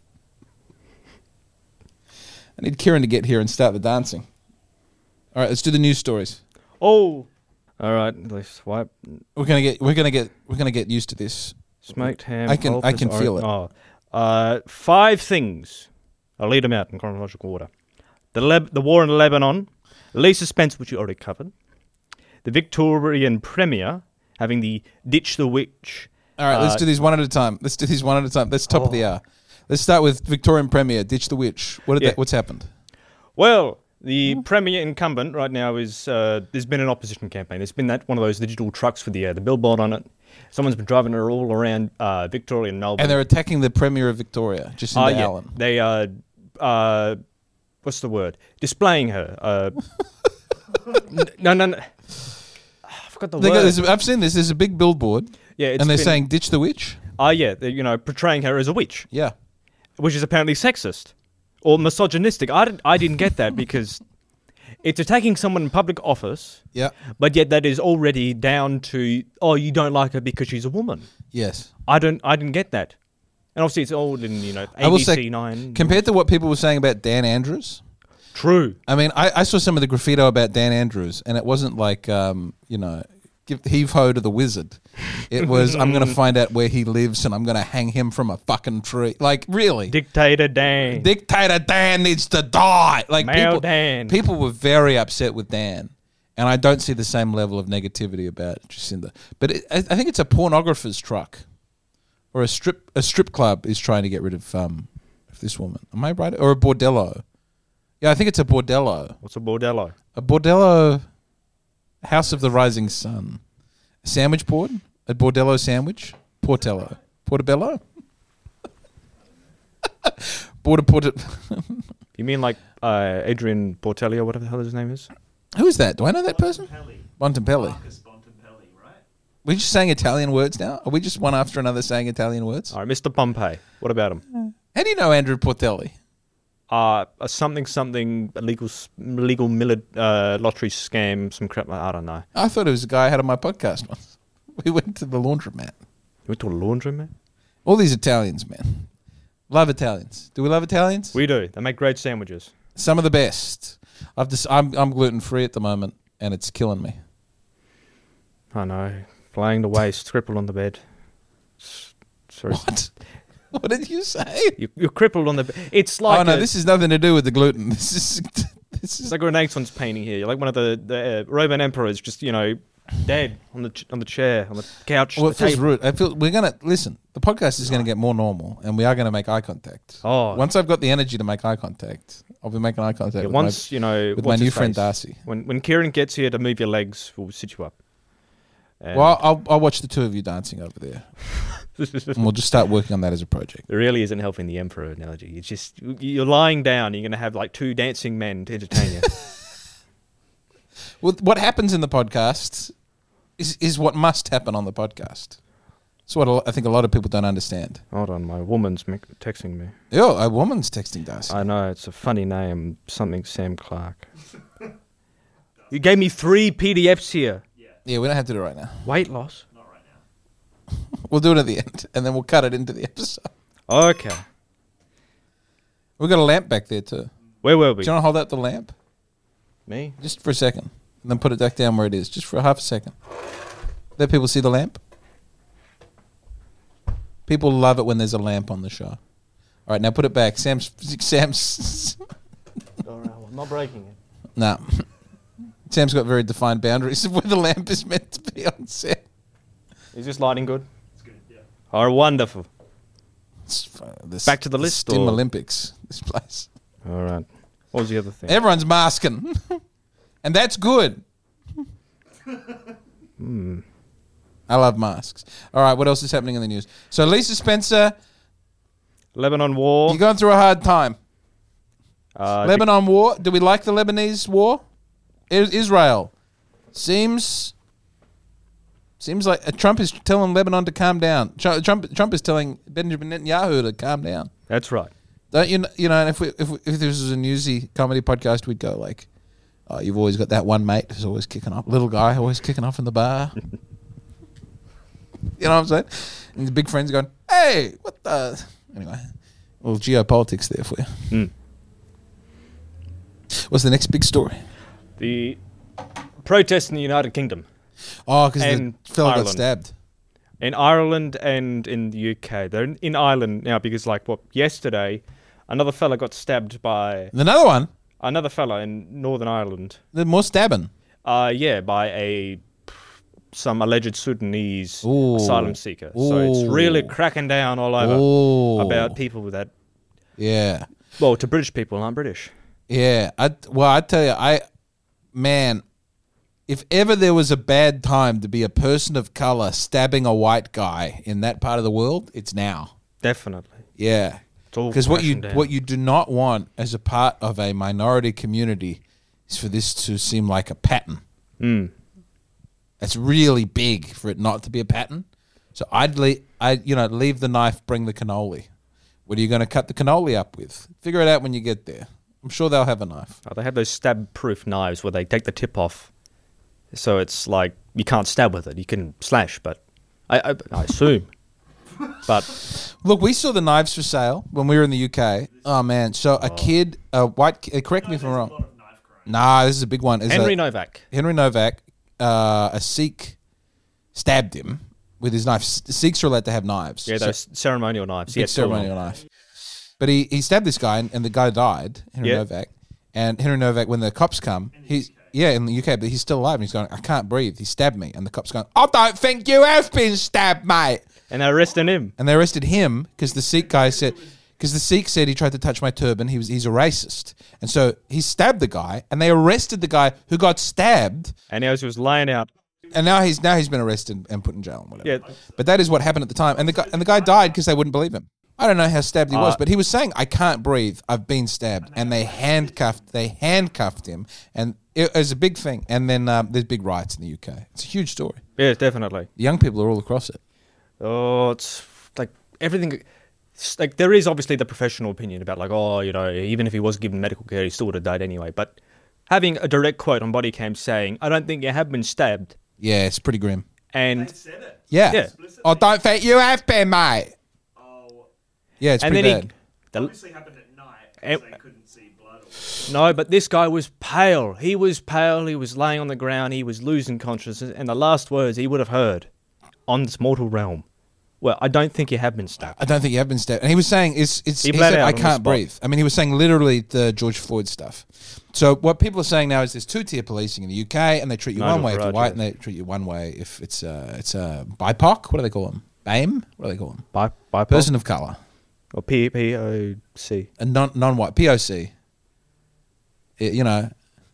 I need Kieran to get here and start the dancing. All right, let's do the news stories. Oh, all right. Let's swipe. We're gonna get used to this. Smoked ham. I can feel it. 5 things. I'll lead them out in chronological order. The war in Lebanon, Lisa Spence, which you already covered. The Victorian Premier having the Ditch the Witch. All right, let's do these one at a time. That's top of the hour. Let's start with Victorian Premier, Ditch the Witch. What's happened? Well, the Premier incumbent right now is, there's been an opposition campaign. There's been one of those digital trucks with the billboard on it. Someone's been driving her all around Victoria and Melbourne. And they're attacking the Premier of Victoria, Jacinda Allen. They are, what's the word? Displaying her. No. I forgot the word. I've seen this. There's a big billboard. Yeah, and they're saying ditch the witch. Yeah, they're, portraying her as a witch. Yeah, which is apparently sexist or misogynistic. I didn't get that because It's attacking someone in public office, Yeah. but yet that is already down to, oh, you don't like her because she's a woman. Yes. I didn't get that. And obviously it's all in, I will say, ABC 9. compared to what people were saying about Dan Andrews, True. I mean, I saw some of the graffiti about Dan Andrews, and it wasn't like, give heave ho to the wizard. It was, I'm going to find out where he lives and I'm going to hang him from a fucking tree. Like, really? Dictator Dan. Dictator Dan needs to die. Like, Male Dan. people were very upset with Dan, and I don't see the same level of negativity about Jacinda. But I think it's a pornographer's truck, or a strip club is trying to get rid of this woman. Am I right? Or a bordello? Yeah, I think it's a bordello. What's a bordello? A bordello, House of the Rising Sun. A sandwich board? A bordello sandwich? Portello. Portobello? You mean like Adrian Portelli or whatever the hell his name is? Who is that? Do I know that person? Bontempelli. Marcus Bontempelli, right? We just saying Italian words now? Are we just one after another saying Italian words? All right, Mr. Pompey. What about him? How do you know Andrew Portelli? Something illegal lottery scam, some crap. I don't know. I thought it was a guy I had on my podcast once. We went to the laundromat. You went to a laundromat? All these Italians, man. Love Italians. Do we love Italians? We do. They make great sandwiches. Some of the best. I'm gluten free at the moment, and it's killing me. I know. Flaying the waist, crippled on the bed. Sorry. What? What did you say? You're crippled on the bed. It's like this has nothing to do with the gluten. This it's is like a Renaissance painting here. You're like one of the Roman emperors, just dead on the chair, on the couch. well, the it feels table. rude. I feel we're gonna listen. The podcast is gonna get more normal, and we are gonna make eye contact. Oh. Once I've got the energy to make eye contact, I'll be making eye contact. Yeah, with once my, with my what's new his friend face? Darcy. When Kieran gets here to move your legs, we'll sit you up. And Well, I'll watch the two of you dancing over there, and we'll just start working on that as a project. it really isn't helping the emperor analogy. It's just you're lying down. You're going to have like two dancing men to entertain you. Well, what happens in the podcast is what must happen on the podcast. It's what I think a lot of people don't understand. Hold on, my woman's texting me. Yo, a woman's texting Darcy. I know it's a funny name, something Sam Clark. You gave me 3 PDFs here. Yeah, we don't have to do it right now. Weight loss. We'll do it at the end, and then we'll cut it into the episode. Okay. We've got a lamp back there too. Where were Do we? you want to hold out the lamp? Me? Just for a second. And then put it back down where it is. Just for half a second. Let people see the lamp. People love it when there's a lamp on the show. All right, now put it back. Sam's I'm not breaking it. nah. Sam's got very defined boundaries of where the lamp is meant to be on set. Is this lighting good? It's good, yeah. Oh, wonderful. Back to the list, Stim or- Olympics, this place. All right. What was the other thing? Everyone's masking. And that's good. I love masks. All right, what else is happening in the news? So Lisa Spencer, Lebanon war. you're going through a hard time. Uh, Lebanon war. Do we like the Lebanese war? Israel seems like Trump is telling Lebanon to calm down. Trump is telling Benjamin Netanyahu to calm down. That's right. Don't you? You know, and if this was a newsy comedy podcast, we'd go like, "Oh, you've always got that one mate who's always kicking off, little guy always kicking off in the bar." You know what I'm saying? And the big friends going, "Hey, what the?" Anyway, a little geopolitics there for you. Mm. What's the next big story? The protests in the United Kingdom, Oh, because the And fellow got Ireland. stabbed. in Ireland and in the UK. They're in Ireland now because, yesterday, another fella got stabbed by Another one. another fella in Northern Ireland. There's more stabbing. By some alleged Sudanese Ooh. asylum seeker. So it's really Ooh. cracking down all over Oh, about people with that. yeah, Well, to British people, aren't British. yeah. I tell you, man, if ever there was a bad time to be a person of color stabbing a white guy in that part of the world, it's now. Definitely. Yeah, It's all because what crashing down. you do not want as a part of a minority community is for this to seem like a pattern. Mm. It's really big for it not to be a pattern. So I'd leave the knife, bring the cannoli. What are you going to cut the cannoli up with? Figure it out when you get there. I'm sure they'll have a knife. Oh, they have those stab-proof knives where they take the tip off, so it's like you can't stab with it. You can slash, but I assume. But Look, we saw the knives for sale when we were in the UK. Oh man! So a kid, correct me if I'm wrong. Nah, this is a big one. Henry Novak. Henry Novak, a Sikh stabbed him with his knife. Sikhs are allowed to have knives. Yeah, those ceremonial knives. Big ceremonial knife. But he stabbed this guy, and the guy died, Henry Novak. And Henry Novak, when the cops come, in the UK, but he's still alive, and he's going, I can't breathe. He stabbed me. And the cops going, I don't think you have been stabbed, mate. And they're arresting him. And they arrested him because the Sikh guy said, because the Sikh said he tried to touch my turban. He's a racist. And so he stabbed the guy, and they arrested the guy who got stabbed. And he was laying out. And now he's been arrested and put in jail and whatever. Yeah. But that is what happened at the time. And the guy died because they wouldn't believe him. I don't know how stabbed he was, but he was saying, I can't breathe. I've been stabbed. And they handcuffed him. And it was a big thing. And then there's big riots in the UK. It's a huge story. Yeah, definitely. The young people are all across it. Oh, it's like everything. Like there is obviously the professional opinion about like, oh, you know, even if he was given medical care, he still would have died anyway. But having a direct quote on body cam saying, I don't think you have been stabbed. Yeah, it's pretty grim. And yeah. Oh, don't think you have been, mate. Yeah, it's pretty bad. Obviously happened at night because they couldn't see blood. No, but this guy was pale. He was pale. He was laying on the ground. He was losing consciousness. And the last words he would have heard on this mortal realm, well, I don't think you have been stabbed. I don't think you have been stabbed. And he was saying, he said, I can't breathe. I mean, he was saying literally the George Floyd stuff. So what people are saying now is there's two-tier policing in the UK, and they treat you one way if you're white, and they treat you one way if it's a BIPOC. What do they call them? BAME? What do they call them? BIPOC? Person of colour. Or POC. A non-white. POC. You know.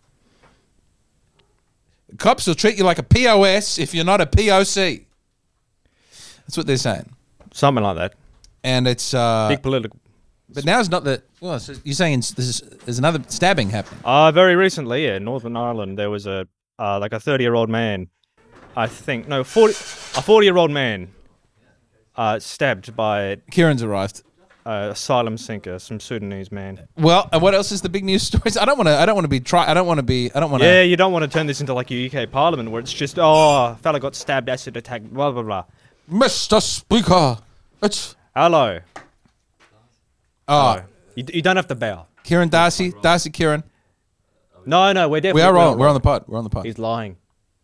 Cops will treat you like a POS if you're not a POC. That's what they're saying. Something like that. And it's... big political... But now it's not that... Well, so you're saying there's another stabbing happening? Very recently, yeah, Northern Ireland, there was a 30-year-old man, I think... No, a 40-year-old man stabbed by... Kieran's arrived. Asylum seeker, some Sudanese man. Well, and what else is the big news stories? I don't want to. Yeah, you don't want to turn this into like a UK Parliament where it's just, oh, fella got stabbed, acid attack, blah blah blah. Mr. Speaker, it's hello. Oh, you don't have to bow. Kieran Darcy, Kieran. No, we're definitely. We are wrong. We're on the pod. We're on the pod. He's lying.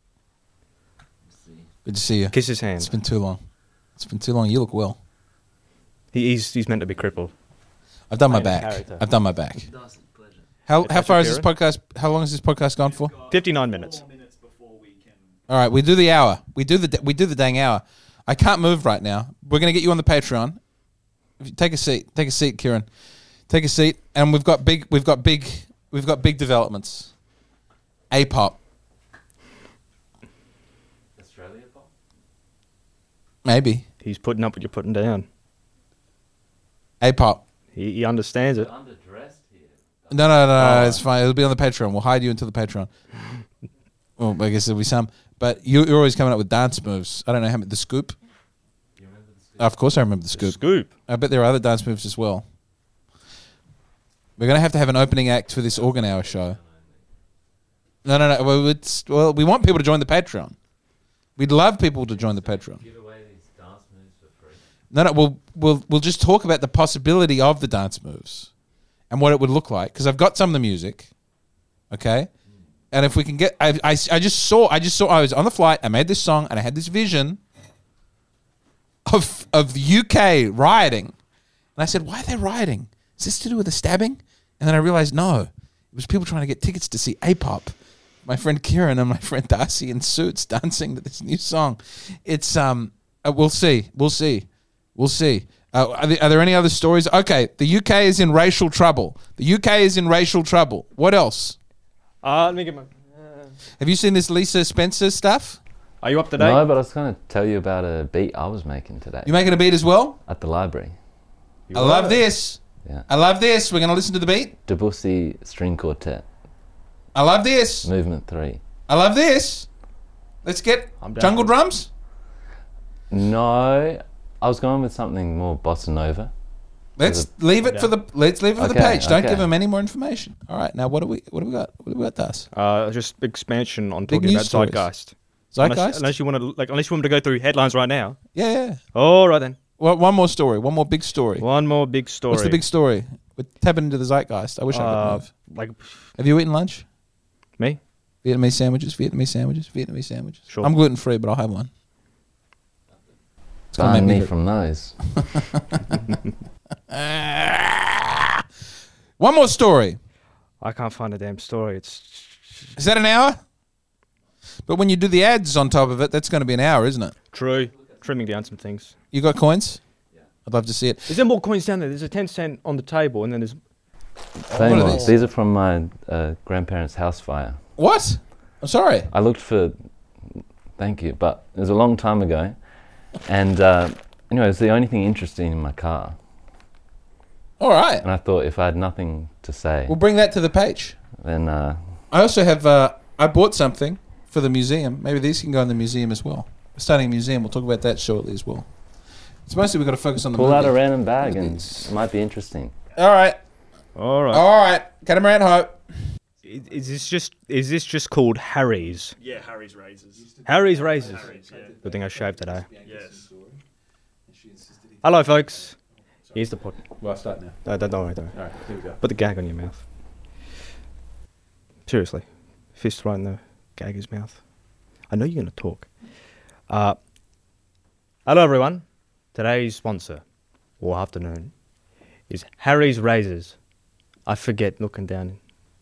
Good to see you. Kiss his hand. It's been too long. You look well. He's meant to be crippled. I've done my back. How far is this podcast? How long has this podcast gone for? 59 minutes. All right, we do the hour. We do the dang hour. I can't move right now. We're gonna get you on the Patreon. Take a seat. Take a seat, Kieran. Take a seat. And we've got big developments. A-pop. Australia pop? Maybe. He's putting up what you're putting down. A-pop. He understands it. Underdressed here. No, it's fine. It'll be on the Patreon. We'll hide you until the Patreon. Well, I guess there'll be some. But you're always coming up with dance moves. I don't know how many. The scoop? You remember the scoop? Of course I remember the scoop. Scoop. I bet there are other dance moves as well. We're going to have an opening act for this Organ Hour show. No. Well, we want people to join the Patreon. We'd love people to join the Patreon. Give away these dance moves for free. No, we'll just talk about the possibility of the dance moves and what it would look like, because I've got some of the music, okay? And if we can get, I just saw, I was on the flight, I made this song, and I had this vision of the UK rioting, and I said, why are they rioting? Is this to do with the stabbing? And then I realized, no, it was people trying to get tickets to see A-pop. My friend Kieran and my friend Darcy in suits dancing to this new song. It's we'll see. Are there any other stories? Okay, the UK is in racial trouble. What else? Let me get my... Have you seen this Lisa Spencer stuff? Are you up to date? No, but I was going to tell you about a beat I was making today. You making a beat as well? At the library. I love this. Yeah. I love this. We're going to listen to the beat. Debussy String Quartet. I love this. Movement 3. I love this. Let's get jungle drums. No, I was going with something more bossa nova. Let's leave it for the Okay, page. Don't okay. give them any more information. All right. Now what do we got? What do we got, Das? Just expansion on Big talking about news stories. Zeitgeist. Zeitgeist. Unless you want to go through headlines right now. Yeah. All right then. Well, one more story. One more big story. One more big story. What's the big story? We're tapping into the zeitgeist. I wish I could move. Like Have you eaten lunch? me? Vietnamese sandwiches. Sure. I'm gluten free, but I'll have one. It's gonna Ban make me me- from those. One more story. I can't find a damn story. It's Is that an hour? But when you do the ads on top of it, that's going to be an hour, isn't it? true. Trimming down some things. You got coins? Yeah. I'd love to see it. Is there more coins down there? There's a 10 cent on the table, and then there's Same What are one. these? These are from my grandparents' house fire. What? I'm sorry. I looked for, thank you, but it was a long time ago. And anyway, it was the only thing interesting in my car. All right. And I thought if I had nothing to say, We'll bring that to the page. then I also have, I bought something for the museum. Maybe these can go in the museum as well. We're starting a museum. We'll talk about that shortly as well. It's mostly we've got to focus on the pull movie. out a random bag Look at and this. it might be interesting. All right. all right. All right. Catamaran Hope. Is this just called Harry's? Yeah, Harry's razors. Harry's razors. Harry's, yeah. Good thing I shaved today. Yes. Hello, folks. Here's the pod. Well, I'll start now. No, don't worry. All right. Here we go. Put the gag on your mouth. Seriously, fist right in the gagger's mouth. I know you're going to talk. Hello, everyone. Today's sponsor, or afternoon, is Harry's Razors. I forget looking down.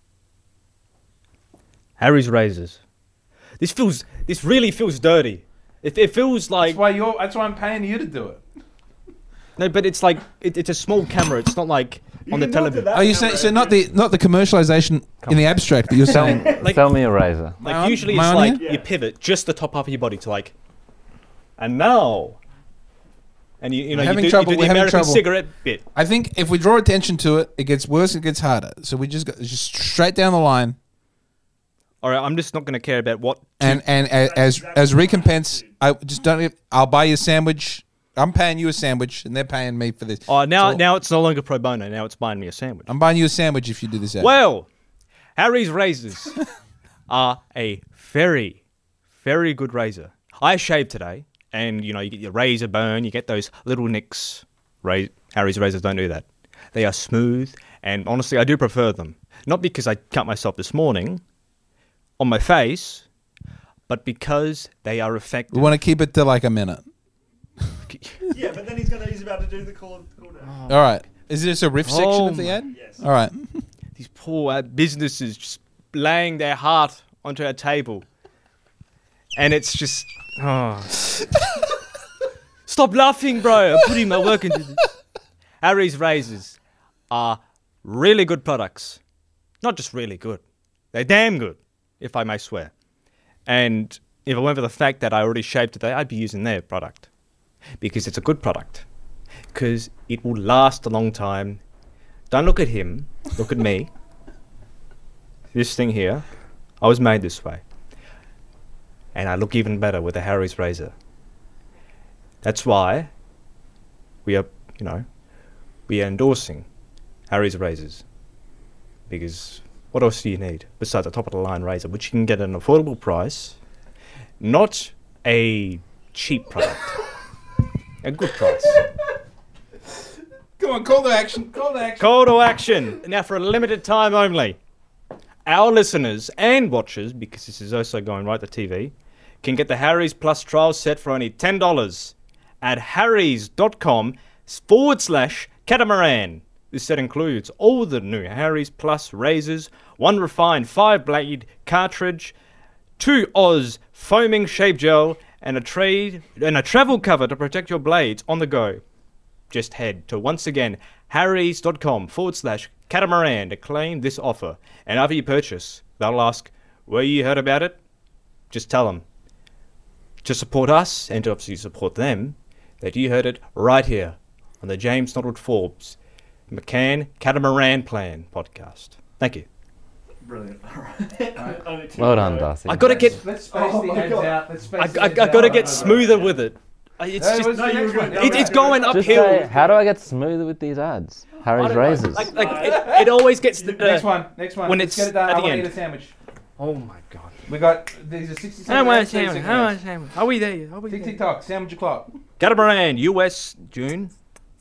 Harry's Razors. This really feels dirty. It feels like That's why I'm paying you to do it. no, but it's like it's a small camera. It's not like on the television. Oh, you say so? Not the commercialization in the abstract, but you're saying Like- Sell me a razor. Like Am I usually on it's like here? you pivot just the top half of your body to like, and now, and you know We're having you do, trouble, you do we're the having American trouble. cigarette bit. I think if we draw attention to it, it gets worse. It gets harder. So we just go just straight down the line, All right, I'm just not going to care about what. and as recompense, I just don't. I'll buy you a sandwich. I'm paying you a sandwich, and they're paying me for this. Oh, now So now it's no longer pro bono. Now it's buying me a sandwich. I'm buying you a sandwich if you do this. Ad. Well, Harry's razors are a very, very good razor. I shaved today, and you know you get your razor burn, you get those little nicks. Harry's razors don't do that. They are smooth, and honestly, I do prefer them. Not because I cut myself this morning on my face, but because they are we effective. want to keep it to like a minute. Yeah, but then he's about to do the call down. All right. Is this a riff section Oh of the my- ad? Yes. All right. These poor businesses just laying their heart onto our table. And it's just... Oh. Stop laughing, bro. I'm putting my work into this. Harry's razors are really good products. Not just really good. They're damn good, if I may swear. And if it weren't for the fact that I already shaved today, I'd be using their product. Because it's a good product. Because it will last a long time. Don't look at him. Look at me. This thing here, I was made this way. And I look even better with a Harry's razor. That's why we are endorsing Harry's razors. Because what else do you need besides a top-of-the-line razor, which you can get at an affordable price, not a cheap product, a good price. Come on, call to action. Call to action. Call to action. Now, for a limited time only, our listeners and watchers, because this is also going right to TV, can get the Harry's Plus trial set for only $10 at harrys.com/catamaran. This set includes all the new Harry's Plus razors, one refined 5-blade cartridge, 2 Oz foaming shave gel, and a travel cover to protect your blades on the go. Just head to, once again, harrys.com/catamaran to claim this offer. And after you purchase, they'll ask where you heard about it. Just tell them to support us and to obviously support them that you heard it right here on the James Donald Forbes McCann Catamaran Plan podcast. Thank you. Brilliant. Well done, Darcy. I got to get Let's space the ads out. Let's space I got to get smoother with it. It's That just was the next one. it's going Just uphill. say, how do I get smoother with these ads? Harry's razors. Like it always gets the Next one. when Let's it's get it done. at I the want to end. eat a sandwich. Oh my god. We got these are 67. I want a minutes, 36 sandwich. I want a minutes. sandwich. Are we there? Are we Tick there? tick tock. Sandwich o'clock. Catamaran, US, June.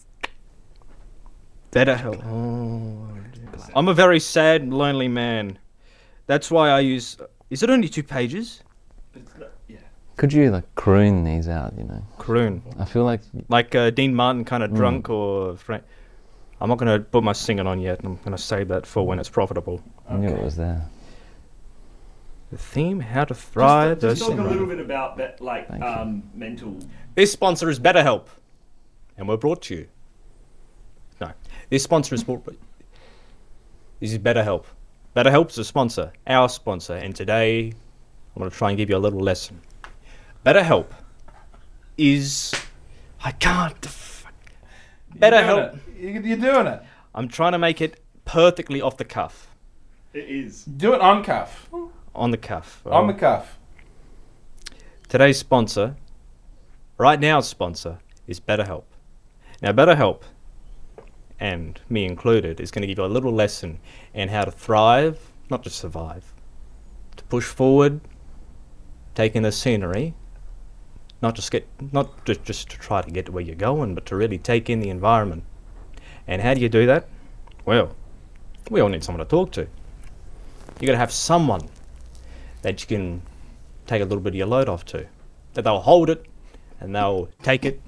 Better help. Oh, I'm a very sad and lonely man. That's why I use. Is it only 2 pages? Could you like croon these out? You know, Croon. I feel like Like Dean Martin, kind of drunk or. I'm not going to put my singing on yet. I'm going to save that for when it's profitable. I knew it was there. The theme: How to Thrive. Just talk a Those- little bit about that, like Thank you. mental. This sponsor is BetterHelp, and we're brought to you. No, this sponsor is brought. This is BetterHelp. BetterHelp is a sponsor, our sponsor, and today I'm going to try and give you a little lesson. BetterHelp is. I can't. BetterHelp. You're doing it. I'm trying to make it perfectly off the cuff. It is. Do it on cuff. On the cuff. On the cuff. Today's sponsor, right now's sponsor, is BetterHelp. Now, BetterHelp, and me included, is going to give you a little lesson in how to thrive, not just survive. To push forward, take in the scenery, not just to try to get to where you're going, but to really take in the environment. And how do you do that? Well, we all need someone to talk to. You got to have someone that you can take a little bit of your load off to. That they'll hold it and they'll take it.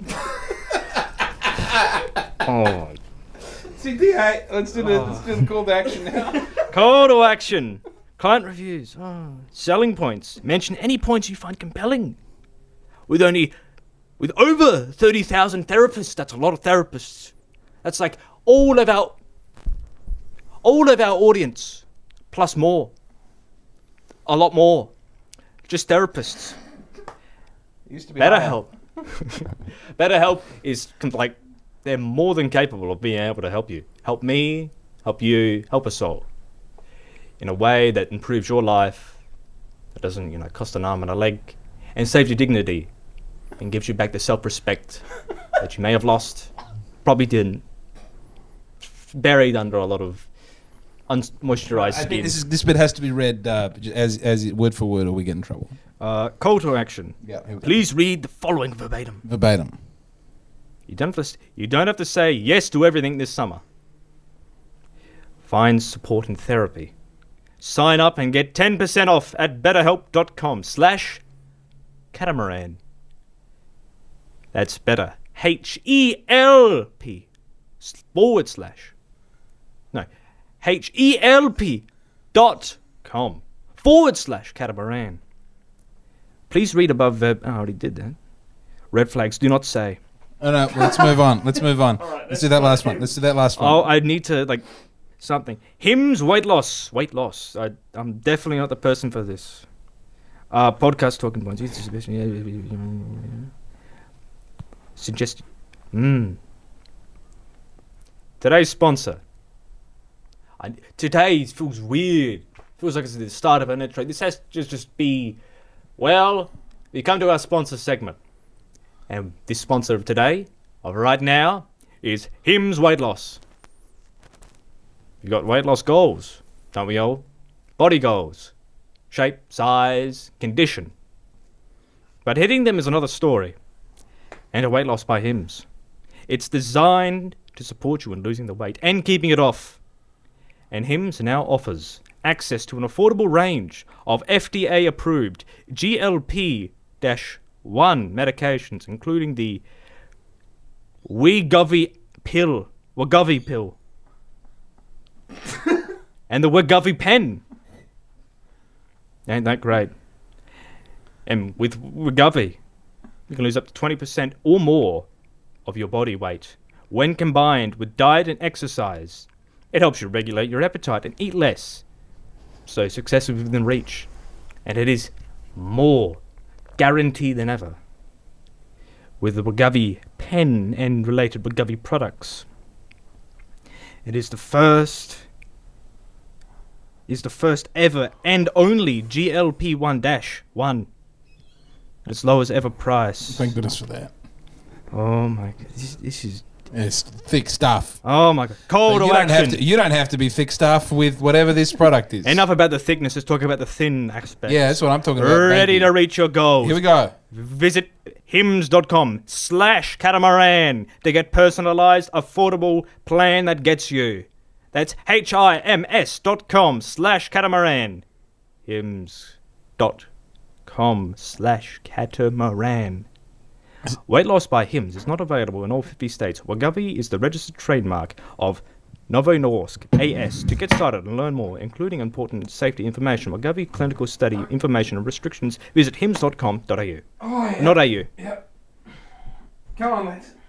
Oh. CTA. Let's do the call to action now. Call to action. Client reviews. Oh. Selling points. Mention any points you find compelling. With over 30,000 therapists, that's a lot of therapists. That's like all of our audience, plus more. A lot more. Just therapists. Used to be BetterHelp. BetterHelp is like they're more than capable of being able to help you. Help me, help you, help us all. In a way that improves your life, that doesn't, cost an arm and a leg, and saves your dignity, and gives you back the self-respect that you may have lost, probably didn't, buried under a lot of unmoisturized I skin. think this bit has to be read as word for word, or we get in trouble. Call to action. Yeah. here we go. Please read the following verbatim. Verbatim. You don't have to say yes to everything this summer. Find support in therapy. Sign up and get 10% off at betterhelp.com/catamaran. That's better. HELP HELP.com/catamaran. Please read above verb. I already did that. Red flags do not say. Oh, no, let's move on. Let's do that last one. Oh, I need to something. Hims weight loss. I'm definitely not the person for this. Podcast talking points. Suggestion. Today's sponsor. Today feels weird. Feels like it's the start of an intro. This has to just be. Well, we come to our sponsor segment. And this sponsor of today, of right now, is Hims Weight Loss. You've got weight loss goals, don't we all? Body goals. Shape, size, condition. But hitting them is another story. And a weight loss by Hims. It's designed to support you in losing the weight and keeping it off. And Hims now offers access to an affordable range of FDA-approved GLP-1 medications, including the Wegovy pill, and the Wegovy pen. Ain't that great? And with Wegovy, you can lose up to 20% or more of your body weight when combined with diet and exercise. It helps you regulate your appetite and eat less, so success is within reach. And it is more guaranteed than ever with the Wegovy pen and related Wegovy products. It is the first ever and only GLP-1-1 at its lowest ever price. Thank goodness for that. Oh my god, this is. It's thick stuff. Oh my god, call But to action. you don't have to be thick stuff with whatever this product is. Enough about the thickness. Let's talk about the thin aspect. Yeah, that's what I'm talking about. Ready to reach your goals. Here we go. Visit hims.com/catamaran to get personalized, affordable plan that gets you. That's hims.com/catamaran. hims.com/catamaran. Weight loss by Hims is not available in all 50 states. Wegovy is the registered trademark of Novonorsk AS. To get started and learn more, including important safety information, Wegovy clinical study information and restrictions, visit hims.com.au. Oh, yeah. Not AU. Yep. Come on, lads.